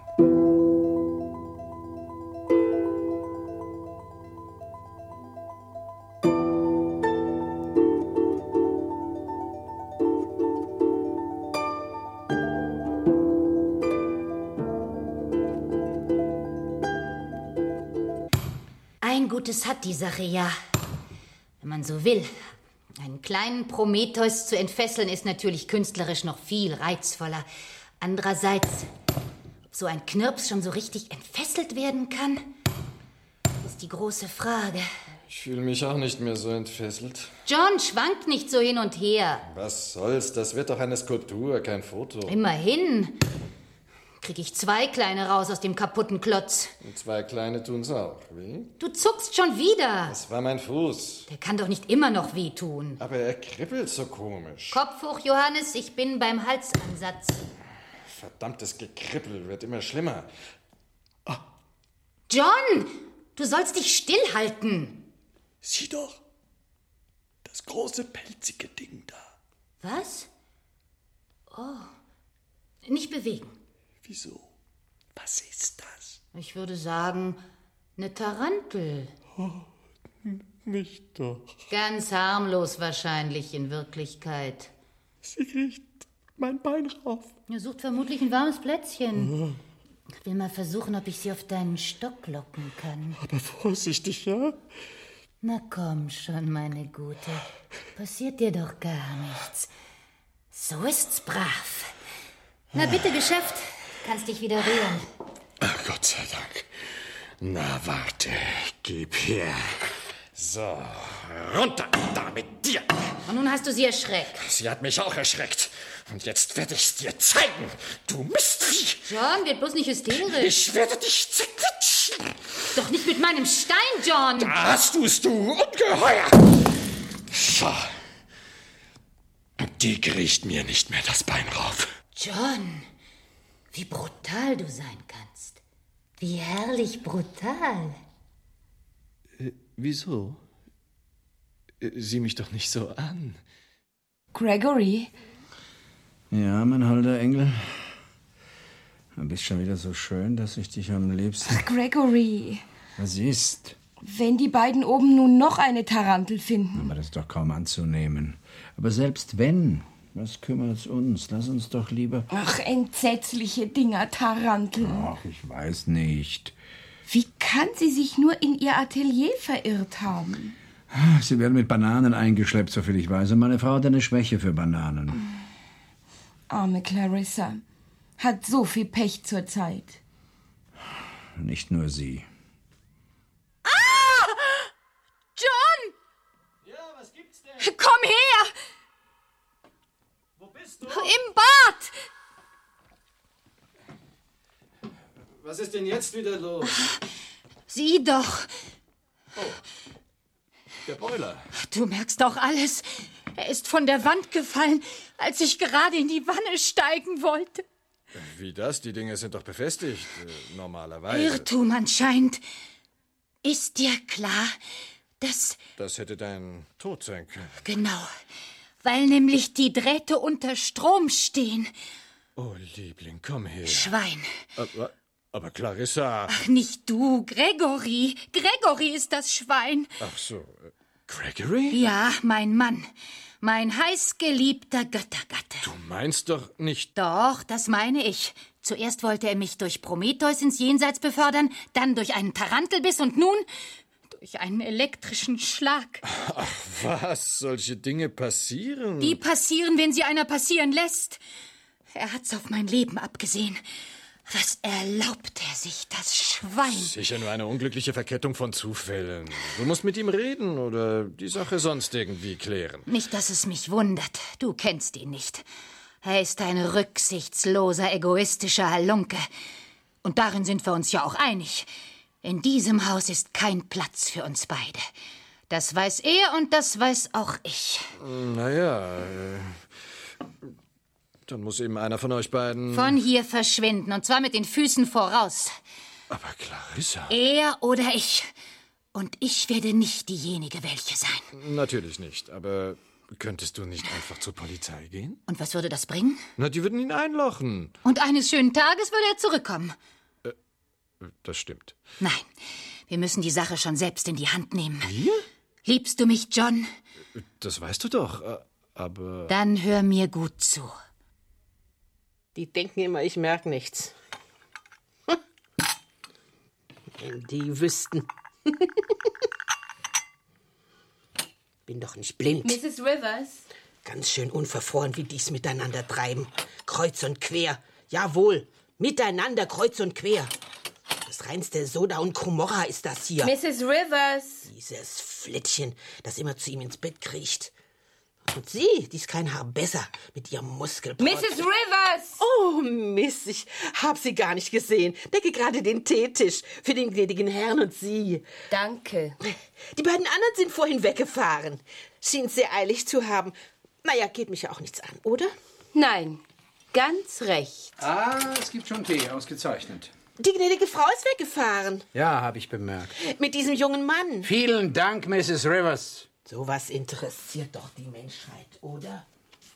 Ein Gutes hat die Sache ja, wenn man so will. Einen kleinen Prometheus zu entfesseln ist natürlich künstlerisch noch viel reizvoller. Andererseits, ob so ein Knirps schon so richtig entfesselt werden kann, ist die große Frage. Ich fühle mich auch nicht mehr so entfesselt. John, schwankt nicht so hin und her. Was soll's? Das wird doch eine Skulptur, kein Foto. Immerhin krieg ich zwei Kleine raus aus dem kaputten Klotz. Und zwei Kleine tun's auch, wie? Du zuckst schon wieder. Das war mein Fuß. Der kann doch nicht immer noch wehtun. Aber er kribbelt so komisch. Kopf hoch, Johannes, ich bin beim Halsansatz. Verdammtes Gekribbel wird immer schlimmer. Oh. John, du sollst dich stillhalten. Sieh doch, das große pelzige Ding da. Was? Oh, nicht bewegen. Wieso? Was ist das? Ich würde sagen, eine Tarantel. Oh, nicht doch. Ganz harmlos wahrscheinlich in Wirklichkeit. Sie kriegt mein Bein rauf. Er sucht vermutlich ein warmes Plätzchen. Ich will mal versuchen, ob ich sie auf deinen Stock locken kann. Aber vorsichtig, ja? Na komm schon, meine Gute. Passiert dir doch gar nichts. So ist's brav. Na bitte, Geschäft. Kannst dich wieder rühren. Ach, Gott sei Dank. Na, warte. Gib her. So, runter da mit dir. Und nun hast du sie erschreckt. Sie hat mich auch erschreckt. Und jetzt werde ich's dir zeigen, du Mistvieh. John, wird bloß nicht hysterisch. Ich werde dich zerquetschen. Doch nicht mit meinem Stein, John. Das tust du, Ungeheuer. So. Die kriegt mir nicht mehr das Bein rauf. John, wie brutal du sein kannst. Wie herrlich brutal. Äh, wieso? Äh, sieh mich doch nicht so an. Gregory? Ja, mein holder Engel. Du bist schon wieder so schön, dass ich dich am liebsten... Ach, Gregory. Was ist? Wenn die beiden oben nun noch eine Tarantel finden. Aber das ist doch kaum anzunehmen. Aber selbst wenn, was kümmert's uns? Lass uns doch lieber... Ach, entsetzliche Dinger, Taranteln. Ach, ich weiß nicht. Wie kann sie sich nur in ihr Atelier verirrt haben? Sie werden mit Bananen eingeschleppt, soviel ich weiß. Und meine Frau hat eine Schwäche für Bananen. Arme Clarissa. Hat so viel Pech zur Zeit. Nicht nur sie. ist denn jetzt wieder los? Sieh doch. Oh, der Boiler. Du merkst doch alles. Er ist von der Wand gefallen, als ich gerade in die Wanne steigen wollte. Wie das? Die Dinge sind doch befestigt, äh, normalerweise. Irrtum anscheinend. Ist dir klar, dass... Das hätte dein Tod sein können. Genau, weil nämlich die Drähte unter Strom stehen. Oh, Liebling, komm her. Schwein. Aber, aber Clarissa... Ach, nicht du, Gregory. Gregory ist das Schwein. Ach so, äh, Gregory? Ja, mein Mann. Mein heißgeliebter Göttergatte. Du meinst doch nicht... Doch, das meine ich. Zuerst wollte er mich durch Prometheus ins Jenseits befördern, dann durch einen Tarantelbiss und nun durch einen elektrischen Schlag. Ach was, solche Dinge passieren? Die passieren, wenn sie einer passieren lässt. Er hat's auf mein Leben abgesehen. Was erlaubt er sich, das Schwein? Sicher nur eine unglückliche Verkettung von Zufällen. Du musst mit ihm reden oder die Sache sonst irgendwie klären. Nicht, dass es mich wundert. Du kennst ihn nicht. Er ist ein rücksichtsloser, egoistischer Halunke. Und darin sind wir uns ja auch einig. In diesem Haus ist kein Platz für uns beide. Das weiß er und das weiß auch ich. Naja, äh, dann muss eben einer von euch beiden... Von hier verschwinden, und zwar mit den Füßen voraus. Aber Clarissa... Er oder ich. Und ich werde nicht diejenige, welche sein. Natürlich nicht, aber könntest du nicht einfach zur Polizei gehen? Und was würde das bringen? Na, die würden ihn einlochen. Und eines schönen Tages würde er zurückkommen. Äh, das stimmt. Nein, wir müssen die Sache schon selbst in die Hand nehmen. Wir? Liebst du mich, John? Das weißt du doch, aber... Dann hör mir gut zu. Die denken immer, ich merke nichts. Wenn die wüssten. Bin doch nicht blind. Misses Rivers? Ganz schön unverfroren, wie die's miteinander treiben. Kreuz und quer. Jawohl, miteinander kreuz und quer. Das reinste Soda und Kumorra ist das hier. Misses Rivers? Dieses Flittchen, das immer zu ihm ins Bett kriecht. Und sie, die ist kein Haar besser mit ihrem Muskelprotz. Misses Rivers! Oh, Miss, ich hab sie gar nicht gesehen. Decke gerade den Teetisch für den gnädigen Herrn und sie. Danke. Die beiden anderen sind vorhin weggefahren. Schien sehr eilig zu haben. Naja, geht mich ja auch nichts an, oder? Nein, ganz recht. Ah, es gibt schon Tee, ausgezeichnet. Die gnädige Frau ist weggefahren. Ja, habe ich bemerkt. Mit diesem jungen Mann. Vielen Dank, Misses Rivers. Sowas interessiert doch die Menschheit, oder?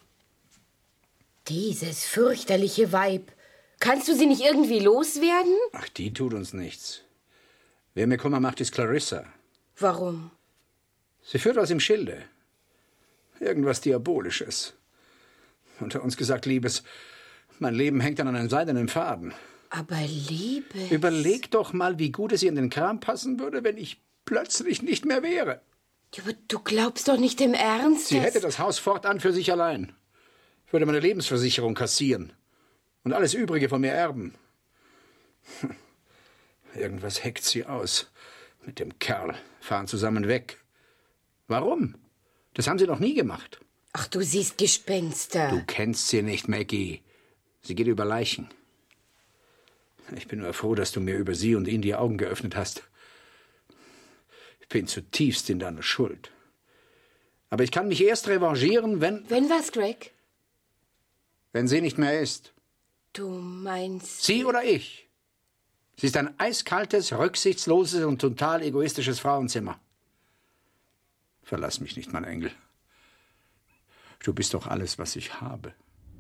Dieses fürchterliche Weib. Kannst du sie nicht irgendwie loswerden? Ach, die tut uns nichts. Wer mir Kummer macht, ist Clarissa. Warum? Sie führt was im Schilde. Irgendwas Diabolisches. Unter uns gesagt, Liebes, mein Leben hängt an einem seidenen Faden. Aber Liebes... Überleg doch mal, wie gut es ihr in den Kram passen würde, wenn ich plötzlich nicht mehr wäre. Ja, aber du glaubst doch nicht im Ernst, Sie dass... hätte das Haus fortan für sich allein. Würde meine Lebensversicherung kassieren. Und alles Übrige von mir erben. Irgendwas heckt sie aus. Mit dem Kerl. Fahren zusammen weg. Warum? Das haben sie noch nie gemacht. Ach, du siehst Gespenster. Du kennst sie nicht, Maggie. Sie geht über Leichen. Ich bin nur froh, dass du mir über sie und ihn die Augen geöffnet hast. Ich bin zutiefst in deiner Schuld. Aber ich kann mich erst revanchieren, wenn... Wenn was, Greg? Wenn sie nicht mehr ist. Du meinst... Sie oder ich. Sie ist ein eiskaltes, rücksichtsloses und total egoistisches Frauenzimmer. Verlass mich nicht, mein Engel. Du bist doch alles, was ich habe.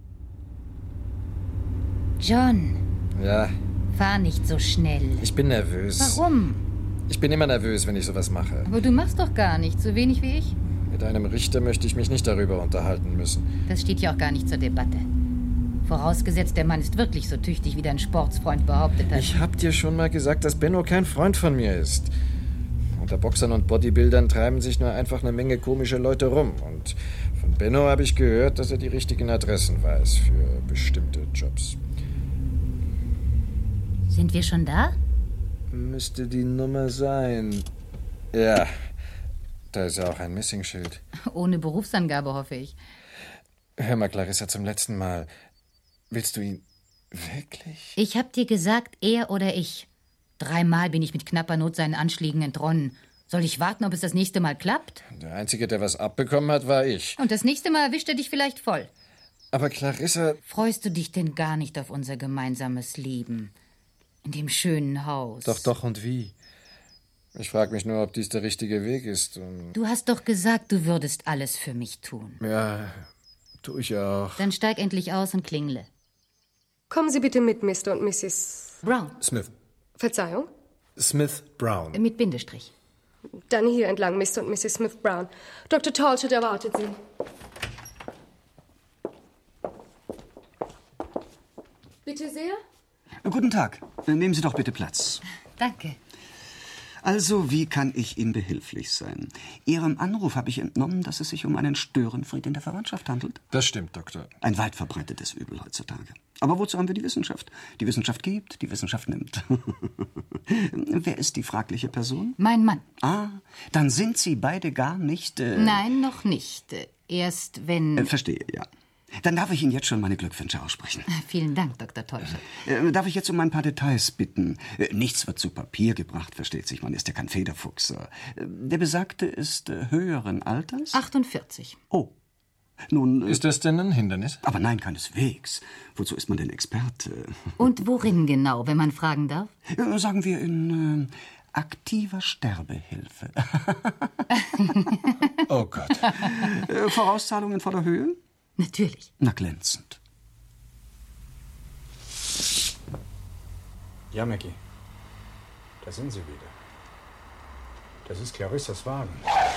John. Ja. Fahr nicht so schnell. Ich bin nervös. Warum? Ich bin immer nervös, wenn ich sowas mache. Aber du machst doch gar nichts, so wenig wie ich. Mit einem Richter möchte ich mich nicht darüber unterhalten müssen. Das steht ja auch gar nicht zur Debatte. Vorausgesetzt, der Mann ist wirklich so tüchtig, wie dein Sportsfreund behauptet hat. Ich hab dir schon mal gesagt, dass Benno kein Freund von mir ist. Unter Boxern und Bodybuildern treiben sich nur einfach eine Menge komische Leute rum. Und von Benno habe ich gehört, dass er die richtigen Adressen weiß für bestimmte Jobs. Sind wir schon da? Müsste die Nummer sein. Ja, da ist ja auch ein Messingschild. Ohne Berufsangabe, hoffe ich. Hör mal, Clarissa, zum letzten Mal. Willst du ihn Wirklich? Ich hab dir gesagt, er oder ich. Dreimal bin ich mit knapper Not seinen Anschlägen entronnen. Soll ich warten, ob es das nächste Mal klappt? Der Einzige, der was abbekommen hat, war ich. Und das nächste Mal erwischt er dich vielleicht voll. Aber Clarissa... Freust du dich denn gar nicht auf unser gemeinsames Leben? In dem schönen Haus? Doch, doch, und wie? Ich frage mich nur, ob dies der richtige Weg ist. Und Du hast doch gesagt, du würdest alles für mich tun. ja, tu ich auch. Dann steig endlich aus und klingle. Kommen Sie bitte mit, Mister und Missis Brown. Smith. Verzeihung? Smith Brown. Mit Bindestrich. Dann hier entlang, Mister und Missis Smith Brown. Doktor Talcott erwartet Sie. Bitte sehr. Guten Tag. Nehmen Sie doch bitte Platz. Danke. Also, wie kann ich Ihnen behilflich sein? Ihrem Anruf habe ich entnommen, dass es sich um einen Störenfried in der Verwandtschaft handelt. Das stimmt, Doktor. Ein weit verbreitetes Übel heutzutage. Aber wozu haben wir die Wissenschaft? Die Wissenschaft gibt, die Wissenschaft nimmt. Wer ist die fragliche Person? Mein Mann. Ah, dann sind Sie beide gar nicht... Äh, Nein, noch nicht. Erst wenn... Äh, verstehe, ja. Dann darf ich Ihnen jetzt schon meine Glückwünsche aussprechen. Vielen Dank, Doktor Talcott. Äh, darf ich jetzt um ein paar Details bitten? Äh, nichts wird zu Papier gebracht, versteht sich. Man ist ja kein Federfuchs. Äh, der Besagte ist äh, höheren Alters? achtundvierzig. Oh. Nun, äh, ist das denn ein Hindernis? Aber nein, keineswegs. Wozu ist man denn Experte? Und worin genau, wenn man fragen darf? Äh, sagen wir in äh, aktiver Sterbehilfe. Oh Gott. Äh, Vorauszahlung in voller Höhe? Natürlich. Na, glänzend. Ja, Maggie. Da sind Sie wieder. Das ist Clarissas Wagen.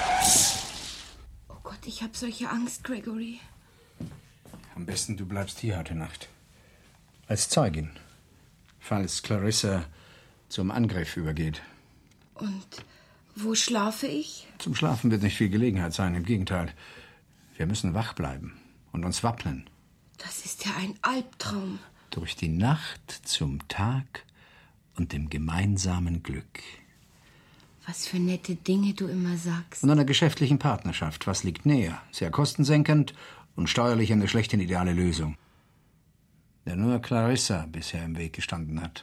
Oh Gott, ich habe solche Angst, Gregory. Am besten, du bleibst hier heute Nacht. Als Zeugin. Falls Clarissa zum Angriff übergeht. Und wo schlafe ich? Zum Schlafen wird nicht viel Gelegenheit sein. Im Gegenteil. Wir müssen wach bleiben und uns wappnen. Das ist ja ein Albtraum. Durch die Nacht zum Tag und dem gemeinsamen Glück. Was für nette Dinge du immer sagst. Und einer geschäftlichen Partnerschaft. Was liegt näher? Sehr kostensenkend und steuerlich eine schlechte ideale Lösung. Der nur Clarissa bisher im Weg gestanden hat.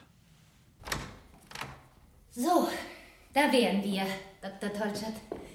So, da wären wir, Doktor Talcott.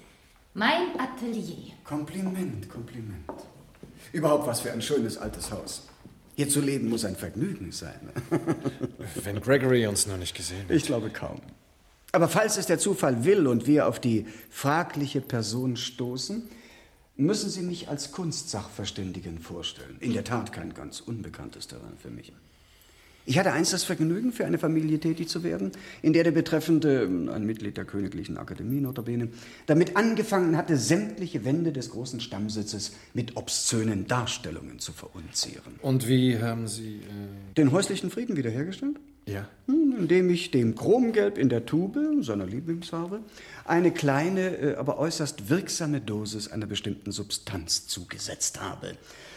Mein Atelier. Kompliment, Kompliment. Überhaupt was für ein schönes altes Haus. Hier zu leben muss ein Vergnügen sein. Wenn Gregory uns noch nicht gesehen hat. Ich glaube kaum. Aber falls es der Zufall will und wir auf die fragliche Person stoßen, müssen Sie mich als Kunstsachverständigen vorstellen. In der Tat kein ganz unbekanntes Terrain für mich. Ich hatte einst das Vergnügen, für eine Familie tätig zu werden, in der der Betreffende, ein Mitglied der Königlichen Akademie notabene, damit angefangen hatte, sämtliche Wände des großen Stammsitzes mit obszönen Darstellungen zu verunzieren. Und wie haben Sie... Äh... Den häuslichen Frieden wiederhergestellt? Ja. Indem ich dem Chromgelb in der Tube, seiner Lieblingsfarbe, eine kleine, aber äußerst wirksame Dosis einer bestimmten Substanz zugesetzt habe.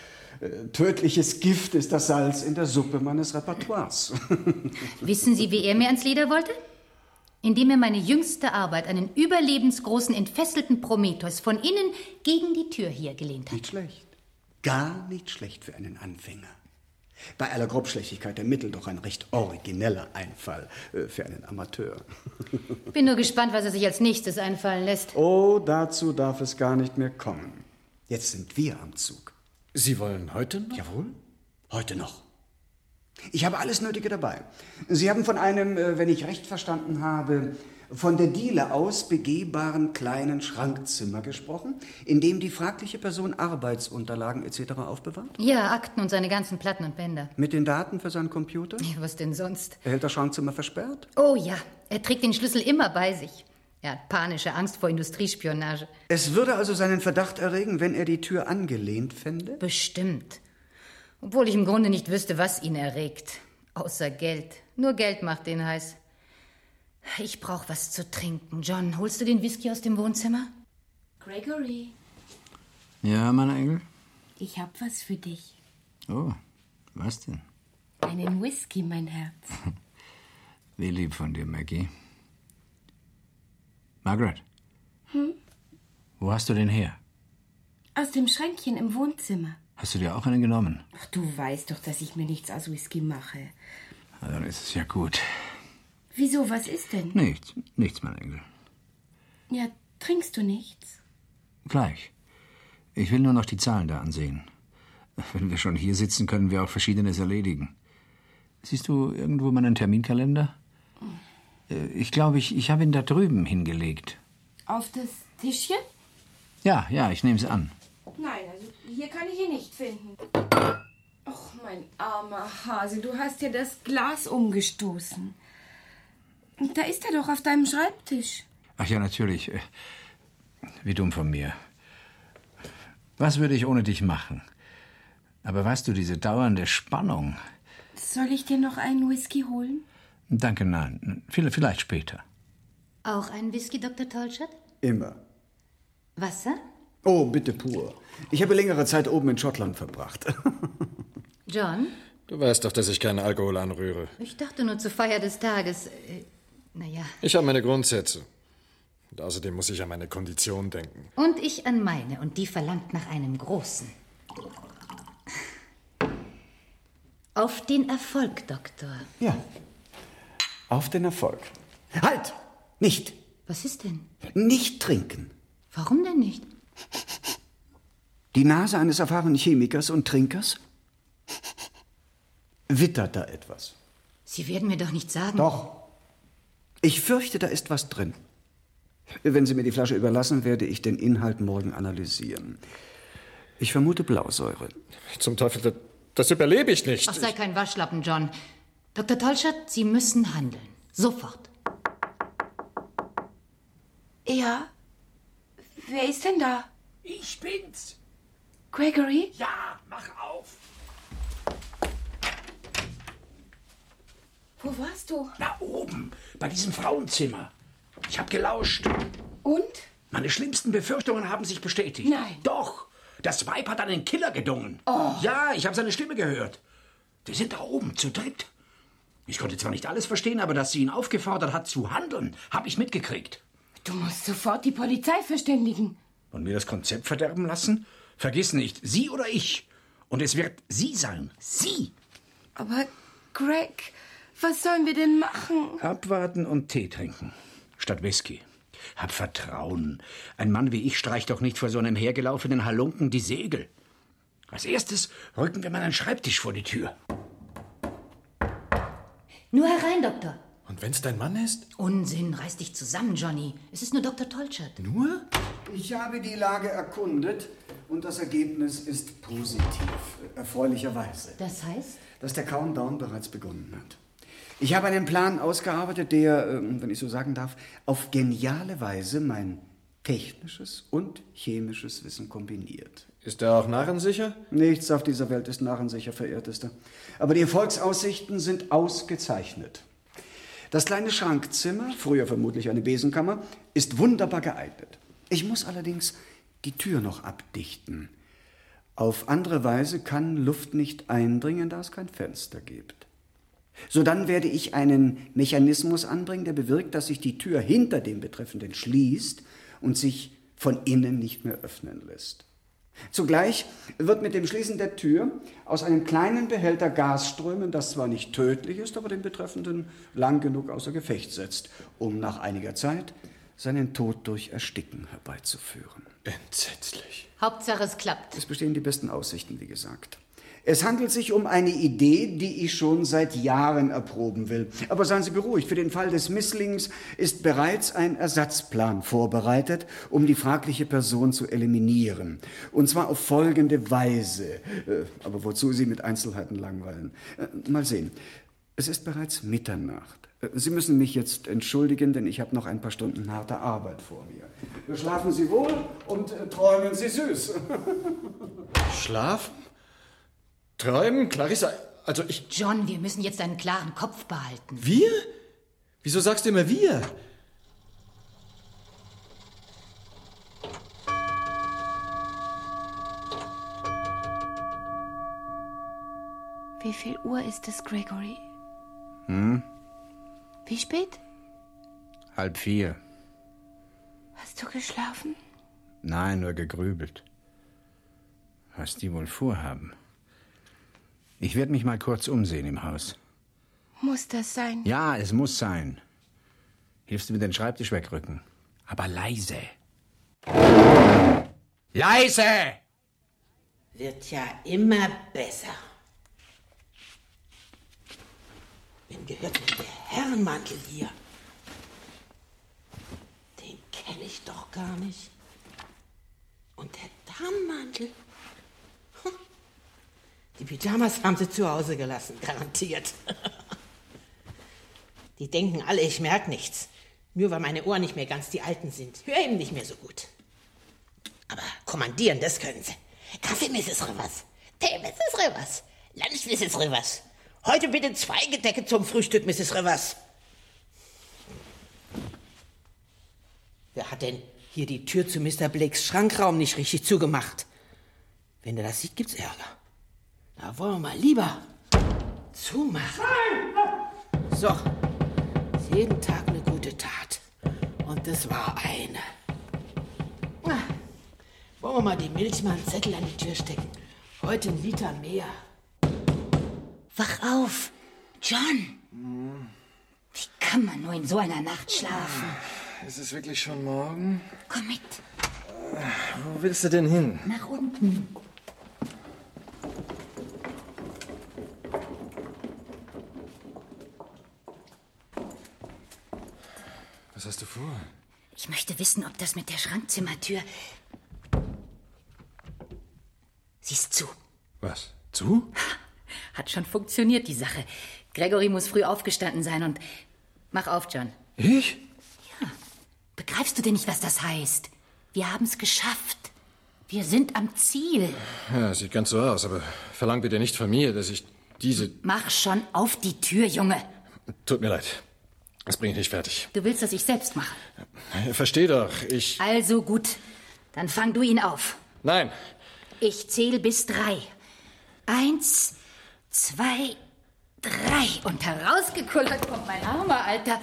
Tödliches Gift ist das Salz in der Suppe meines Repertoires. Wissen Sie, wie er mir ans Leder wollte? Indem er meine jüngste Arbeit, einen überlebensgroßen, entfesselten Prometheus, von innen gegen die Tür hier gelehnt hat. Nicht schlecht. Gar nicht schlecht für einen Anfänger. Bei aller Grobschlächtigkeit der Mittel doch ein recht origineller Einfall äh, für einen Amateur. Bin nur gespannt, was er sich als nächstes einfallen lässt. Oh, dazu darf es gar nicht mehr kommen. Jetzt sind wir am Zug. Sie wollen heute noch? Jawohl, heute noch. Ich habe alles Nötige dabei. Sie haben von einem, wenn ich recht verstanden habe, von der Diele aus begehbaren kleinen Schrankzimmer gesprochen, in dem die fragliche Person Arbeitsunterlagen et cetera aufbewahrt? Ja, Akten und seine ganzen Platten und Bänder. Mit den Daten für seinen Computer? Ja, was denn sonst? Er hält das Schrankzimmer versperrt? Oh ja, er trägt den Schlüssel immer bei sich. Er hat panische Angst vor Industriespionage. Es würde also seinen Verdacht erregen, wenn er die Tür angelehnt fände? Bestimmt. Obwohl ich im Grunde nicht wüsste, was ihn erregt. Außer Geld. Nur Geld macht ihn heiß. Ich brauche was zu trinken. John, holst du den Whisky aus dem Wohnzimmer? Gregory. Ja, mein Engel? Ich hab was für dich. Oh, was denn? Einen Whisky, mein Herz. Wie lieb von dir, Maggie. Margaret. Hm? Wo hast du den her? Aus dem Schränkchen im Wohnzimmer. Hast du dir auch einen genommen? Ach, du weißt doch, dass ich mir nichts aus Whisky mache. Na, dann ist es ja gut. Wieso, was ist denn? Nichts, nichts, mein Engel. Ja, trinkst du nichts? Gleich. Ich will nur noch die Zahlen da ansehen. Wenn wir schon hier sitzen, können wir auch Verschiedenes erledigen. Siehst du irgendwo meinen Terminkalender? Ich glaube, ich, ich habe ihn da drüben hingelegt. Auf das Tischchen? Ja, ja, ich nehme es an. Nein, also hier kann ich ihn nicht finden. Och, mein armer Hase, du hast ja das Glas umgestoßen. Da ist er doch auf deinem Schreibtisch. Ach ja, natürlich. Wie dumm von mir. Was würde ich ohne dich machen? Aber weißt du, diese dauernde Spannung... Soll ich dir noch einen Whisky holen? Danke, nein. Vielleicht später. Auch ein Whisky, Doktor Tolchert? Immer. Wasser? Oh, bitte pur. Ich habe längere Zeit oben in Schottland verbracht. John? Du weißt doch, dass ich keinen Alkohol anrühre. Ich dachte nur zur Feier des Tages. Äh, naja. Ich habe meine Grundsätze. Und außerdem muss ich an meine Kondition denken. Und ich an meine. Und die verlangt nach einem großen. Auf den Erfolg, Doktor. Ja. Auf den Erfolg. Halt! Nicht! Was ist denn? Nicht trinken. Warum denn nicht? Die Nase eines erfahrenen Chemikers und Trinkers wittert da etwas. Sie werden mir doch nicht sagen... Doch. Ich fürchte, da ist was drin. Wenn Sie mir die Flasche überlassen, werde ich den Inhalt morgen analysieren. Ich vermute Blausäure. Zum Teufel, das, das überlebe ich nicht. Ach, sei kein Waschlappen, John. Doktor Tolchert, Sie müssen handeln. Sofort. Ja? Wer ist denn da? Ich bin's. Gregory? Ja, mach auf. Wo warst du? Na, oben, bei diesem Frauenzimmer. Ich habe gelauscht. Und? Meine schlimmsten Befürchtungen haben sich bestätigt. Nein. Doch, das Weib hat einen Killer gedungen. Oh. Ja, ich habe seine Stimme gehört. Wir sind da oben, zu dritt. Ich konnte zwar nicht alles verstehen, aber dass sie ihn aufgefordert hat zu handeln, habe ich mitgekriegt. Du musst sofort die Polizei verständigen. Und mir das Konzept verderben lassen? Vergiss nicht, sie oder ich. Und es wird sie sein. Sie. Aber, Greg, was sollen wir denn machen? Abwarten und Tee trinken. Statt Whisky. Hab Vertrauen. Ein Mann wie ich streicht doch nicht vor so einem hergelaufenen Halunken die Segel. Als erstes rücken wir meinen Schreibtisch vor die Tür. Nur herein, Doktor. Und wenn's dein Mann ist? Unsinn, reiß dich zusammen, Johnny. Es ist nur Doktor Tolchert. Nur? Ich habe die Lage erkundet und das Ergebnis ist positiv, erfreulicherweise. Das heißt? Dass der Countdown bereits begonnen hat. Ich habe einen Plan ausgearbeitet, der, wenn ich so sagen darf, auf geniale Weise mein technisches und chemisches Wissen kombiniert. Ist er auch narrensicher? Nichts auf dieser Welt ist narrensicher, verehrtester. Aber die Erfolgsaussichten sind ausgezeichnet. Das kleine Schrankzimmer, früher vermutlich eine Besenkammer, ist wunderbar geeignet. Ich muss allerdings die Tür noch abdichten. Auf andere Weise kann Luft nicht eindringen, da es kein Fenster gibt. Sodann werde ich einen Mechanismus anbringen, der bewirkt, dass sich die Tür hinter dem Betreffenden schließt und sich von innen nicht mehr öffnen lässt. Zugleich wird mit dem Schließen der Tür aus einem kleinen Behälter Gas strömen, das zwar nicht tödlich ist, aber den Betreffenden lang genug außer Gefecht setzt, um nach einiger Zeit seinen Tod durch Ersticken herbeizuführen. Entsetzlich. Hauptsache, es klappt. Es bestehen die besten Aussichten, wie gesagt. Es handelt sich um eine Idee, die ich schon seit Jahren erproben will. Aber seien Sie beruhigt, für den Fall des Misslings ist bereits ein Ersatzplan vorbereitet, um die fragliche Person zu eliminieren. Und zwar auf folgende Weise. Aber wozu Sie mit Einzelheiten langweilen? Mal sehen. Es ist bereits Mitternacht. Sie müssen mich jetzt entschuldigen, denn ich habe noch ein paar Stunden harte Arbeit vor mir. Schlafen Sie wohl und träumen Sie süß. Schlafen? Träumen? Clarissa, also ich... John, wir müssen jetzt einen klaren Kopf behalten. Wir? Wieso sagst du immer wir? Wie viel Uhr ist es, Gregory? Hm? Wie spät? Halb vier. Hast du geschlafen? Nein, nur gegrübelt. Was die wohl vorhaben. Ich werde mich mal kurz umsehen im Haus. Muss das sein? Ja, es muss sein. Hilfst du mir den Schreibtisch wegrücken? Aber leise. Leise! Wird ja immer besser. Wem gehört denn der Herrenmantel hier? Den kenne ich doch gar nicht. Und der Damenmantel? Hm. Die Pyjamas haben sie zu Hause gelassen, garantiert. Die denken alle, ich merke nichts. Nur weil meine Ohren nicht mehr ganz die alten sind. Hör eben nicht mehr so gut. Aber kommandieren, das können sie. Kaffee, Misses Rivers. Tee, Misses Rivers. Lunch, Misses Rivers. Heute bitte zwei Gedecke zum Frühstück, Misses Rivers. Wer hat denn hier die Tür zu Mister Blakes Schrankraum nicht richtig zugemacht? Wenn er das sieht, gibt's Ärger. Da wollen wir mal lieber zumachen. So, ist jeden Tag eine gute Tat. Und das war eine. Na, wollen wir mal die Milch mal einen Zettel an die Tür stecken? Heute ein Liter mehr. Wach auf, John. Wie kann man nur in so einer Nacht schlafen? Ist es wirklich schon morgen? Komm mit. Wo willst du denn hin? Nach unten. Was hast du vor? Ich möchte wissen, ob das mit der Schrankzimmertür... Siehst zu. Was? Zu? Hat schon funktioniert, die Sache. Gregory muss früh aufgestanden sein und... Mach auf, John. Ich? Ja. Begreifst du denn nicht, was das heißt? Wir haben's geschafft. Wir sind am Ziel. Ja, sieht ganz so aus, aber verlang bitte nicht von mir, dass ich diese... Mach schon auf die Tür, Junge. Tut mir leid. Das bringe ich nicht fertig. Du willst, dass ich selbst mache. Versteh doch, ich... Also gut, dann fang du ihn auf. Nein. Ich zähle bis drei. Eins, zwei, drei. Und herausgekullert kommt mein armer Alter...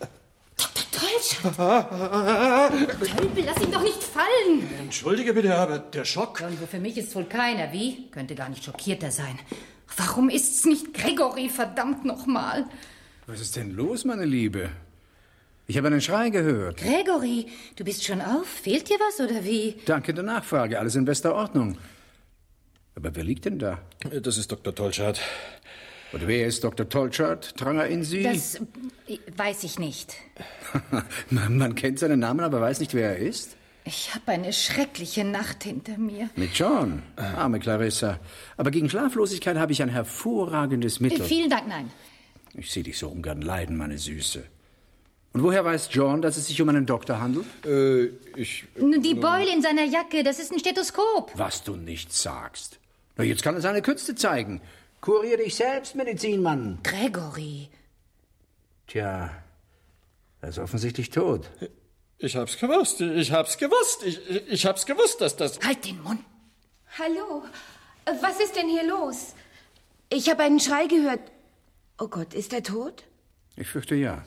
Doktor Tolchat! Tölpel, lass ihn doch nicht fallen! Entschuldige bitte, aber der Schock... Also für mich ist wohl keiner. Wie? Könnte gar nicht schockierter sein. Warum ist's nicht Gregory, verdammt nochmal? Was ist denn los, meine Liebe? Ich habe einen Schrei gehört. Gregory, du bist schon auf? Fehlt dir was, oder wie? Danke der Nachfrage, alles in bester Ordnung. Aber wer liegt denn da? Das ist Doktor Tolchat. Und wer ist Doktor Tolchat? Drang er in Sie? Das äh, weiß ich nicht. man, man kennt seinen Namen, aber weiß nicht, wer er ist? Ich habe eine schreckliche Nacht hinter mir. Mit John? Arme Clarissa. Aber gegen Schlaflosigkeit habe ich ein hervorragendes Mittel. Äh, vielen Dank, nein. Ich sehe dich so ungern leiden, meine Süße. Und woher weiß John, dass es sich um einen Doktor handelt? Äh, ich... Die Beule in seiner Jacke, das ist ein Stethoskop. Was du nicht sagst. Na, jetzt kann er seine Künste zeigen. Kurier dich selbst, Medizinmann. Gregory. Tja, er ist offensichtlich tot. Ich hab's gewusst, ich hab's gewusst, ich, ich hab's gewusst, dass das... Halt den Mund. Hallo, was ist denn hier los? Ich habe einen Schrei gehört. Oh Gott, ist er tot? Ich fürchte ja.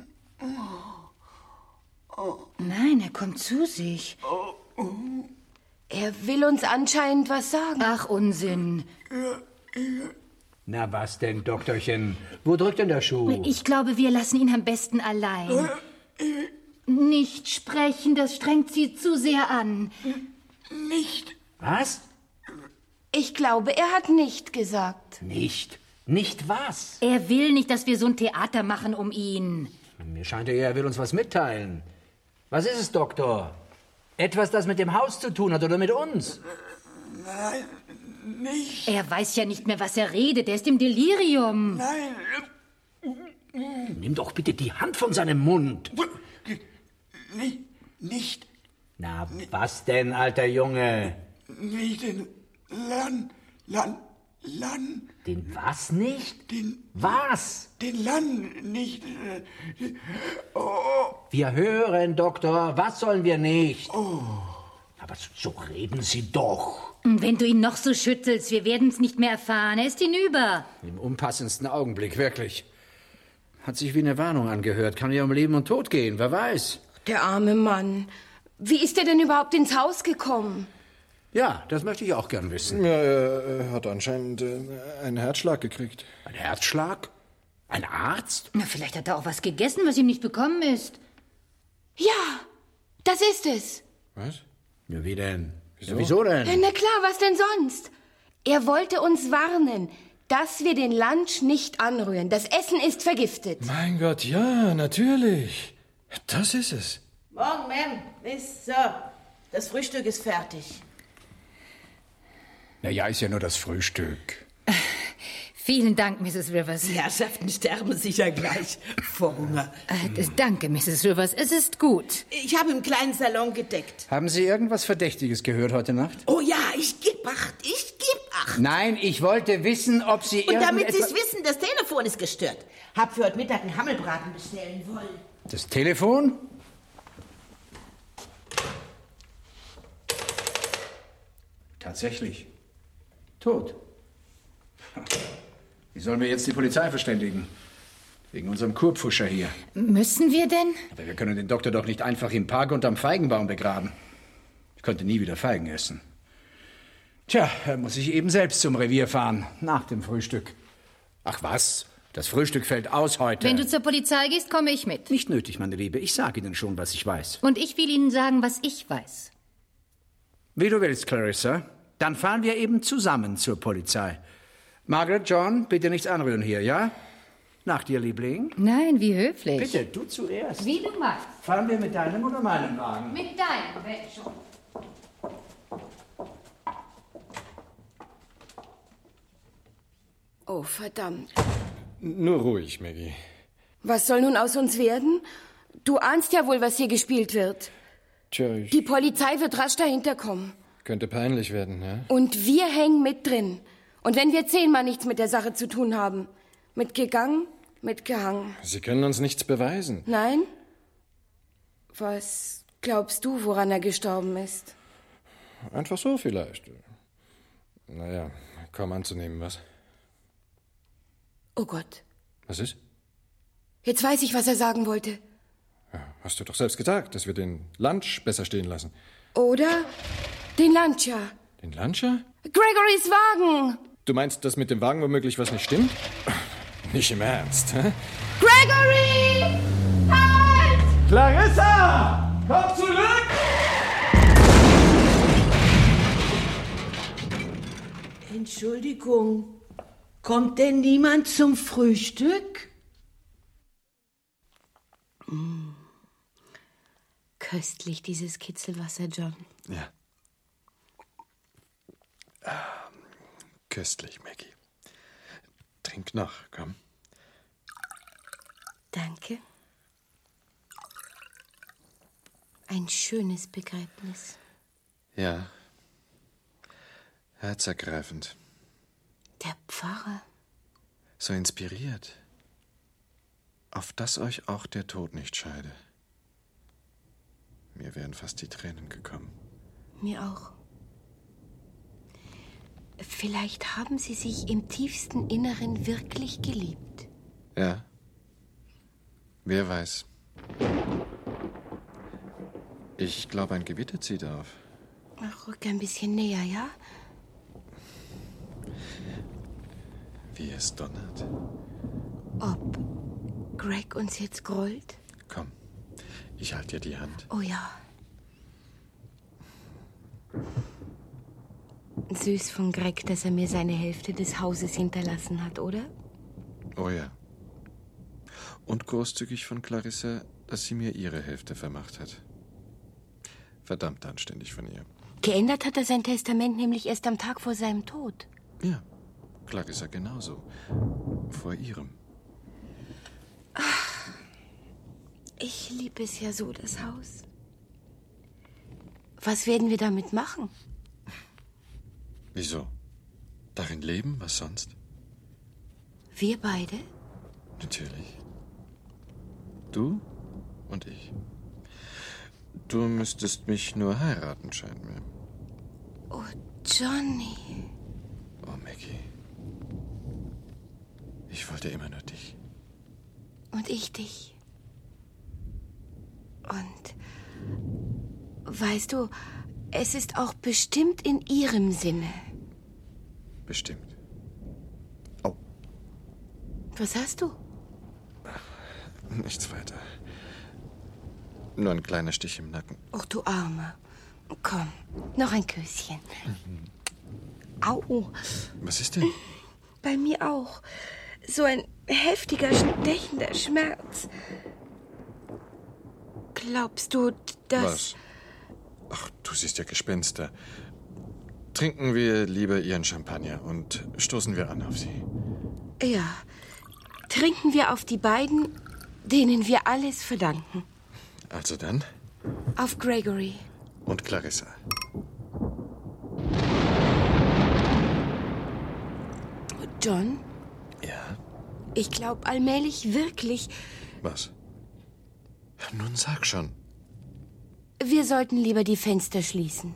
Nein, er kommt zu sich. Er will uns anscheinend was sagen. Ach, Unsinn. Na was denn, Doktorchen? Wo drückt denn der Schuh? Ich glaube, wir lassen ihn am besten allein. Nicht sprechen, das strengt sie zu sehr an. Nicht. Was? Ich glaube, er hat nicht gesagt. Nicht? Nicht was? Er will nicht, dass wir so ein Theater machen um ihn. Mir scheint er, er will uns was mitteilen. Was ist es, Doktor? Etwas, das mit dem Haus zu tun hat oder mit uns? Nein, nicht. Er weiß ja nicht mehr, was er redet. Er ist im Delirium. Nein. Nimm doch bitte die Hand von seinem Mund. Nicht. Nicht. Na, was denn, alter Junge? Nicht den Lan. Lan. Lan. Den was nicht? Den... Was? Den Lan nicht. Oh. Wir hören, Doktor. Was sollen wir nicht? Oh. Aber so reden Sie doch. Wenn du ihn noch so schüttelst, wir werden es nicht mehr erfahren. Er ist hinüber. Im unpassendsten Augenblick, wirklich. Hat sich wie eine Warnung angehört. Kann ja um Leben und Tod gehen, wer weiß. Der arme Mann. Wie ist er denn überhaupt ins Haus gekommen? Ja, das möchte ich auch gern wissen. Ja, er hat anscheinend äh, einen Herzschlag gekriegt. Ein Herzschlag? Ein Arzt? Na, vielleicht hat er auch was gegessen, was ihm nicht bekommen ist. Ja, das ist es. Was? Ja, wie denn? Wieso? Ja, wieso denn? Na klar, was denn sonst? Er wollte uns warnen, dass wir den Lunch nicht anrühren. Das Essen ist vergiftet. Mein Gott, ja, natürlich. Das ist es. Morgen, Ma'am. Miss, so. Das Frühstück ist fertig. Na ja, ist ja nur das Frühstück. Vielen Dank, Misses Rivers. Die Herrschaften sterben sicher gleich vor Hunger. Äh, danke, Misses Rivers. Es ist gut. Ich habe im kleinen Salon gedeckt. Haben Sie irgendwas Verdächtiges gehört heute Nacht? Oh ja, ich geb acht. Ich geb acht. Nein, ich wollte wissen, ob Sie Und damit Sie irgendetwas... es wissen, das Telefon ist gestört. Hab für heute Mittag einen Hammelbraten bestellen wollen. Das Telefon? Tatsächlich. Tot. Wie sollen wir jetzt die Polizei verständigen? Wegen unserem Kurpfuscher hier. Müssen wir denn? Aber wir können den Doktor doch nicht einfach im Park unterm Feigenbaum begraben. Ich konnte nie wieder Feigen essen. Tja, er muss ich eben selbst zum Revier fahren. Nach dem Frühstück. Ach was? Das Frühstück fällt aus heute. Wenn du zur Polizei gehst, komme ich mit. Nicht nötig, meine Liebe. Ich sage Ihnen schon, was ich weiß. Und ich will Ihnen sagen, was ich weiß. Wie du willst, Clarissa. Dann fahren wir eben zusammen zur Polizei. Margaret, John, bitte nichts anrühren hier, ja? Nach dir, Liebling. Nein, wie höflich. Bitte, du zuerst. Wie du magst. Fahren wir mit deinem oder meinem Wagen? Mit deinem, wenn schon. Oh, verdammt. Nur ruhig, Maggie. Was soll nun aus uns werden? Du ahnst ja wohl, was hier gespielt wird. Tja, ich... Die Polizei wird rasch dahinter kommen. Könnte peinlich werden, ja? Und wir hängen mit drin. Und wenn wir zehnmal nichts mit der Sache zu tun haben. Mitgegangen, mitgehangen. Sie können uns nichts beweisen. Nein? Was glaubst du, woran er gestorben ist? Einfach so vielleicht. Naja, kaum anzunehmen, was? Oh Gott. Was ist? Jetzt weiß ich, was er sagen wollte. Ja, hast du doch selbst gesagt, dass wir den Lunch besser stehen lassen. Oder den Lancia. Den Lancia? Gregorys Wagen! Du meinst, dass mit dem Wagen womöglich was nicht stimmt? Nicht im Ernst, hä? Gregory! Halt! Clarissa! Komm zurück! Entschuldigung. Kommt denn niemand zum Frühstück? Mm. Köstlich, dieses Kitzelwasser, John. Ja. Ah, köstlich, Maggie. Trink noch, komm. Danke. Ein schönes Begräbnis. Ja. Herzergreifend. Der Pfarrer. So inspiriert. Auf dass euch auch der Tod nicht scheide. Mir wären fast die Tränen gekommen. Mir auch. Vielleicht haben sie sich im tiefsten Inneren wirklich geliebt. Ja. Wer weiß. Ich glaube, ein Gewitter zieht auf. Ach, rück ein bisschen näher, ja? Wie es donnert. Ob Greg uns jetzt grollt? Komm, ich halte dir die Hand. Oh ja. Süß von Greg, dass er mir seine Hälfte des Hauses hinterlassen hat, oder? Oh ja. Und großzügig von Clarissa, dass sie mir ihre Hälfte vermacht hat. Verdammt anständig von ihr. Geändert hat er sein Testament nämlich erst am Tag vor seinem Tod. Ja, Clarissa genauso. Vor ihrem. Ach, ich liebe es ja so, das Haus. Was werden wir damit machen? Wieso? Darin leben? Was sonst? Wir beide? Natürlich. Du und ich. Du müsstest mich nur heiraten, scheint mir. Oh, Johnny. Oh, Maggie. Ich wollte immer nur dich. Und ich dich. Und weißt du, es ist auch bestimmt in Ihrem Sinne. Bestimmt. Was hast du? Nichts weiter. Nur ein kleiner Stich im Nacken. Ach, du Armer. Komm, noch ein Küsschen. Au. Was ist denn? Bei mir auch. So ein heftiger, stechender Schmerz. Glaubst du, dass... Was? Ach, du siehst ja Gespenster. Trinken wir lieber Ihren Champagner und stoßen wir an auf Sie. Ja. Trinken wir auf die beiden, denen wir alles verdanken. Also dann? Auf Gregory. Und Clarissa. John? Ja? Ich glaube allmählich wirklich... Was? Nun sag schon. Wir sollten lieber die Fenster schließen.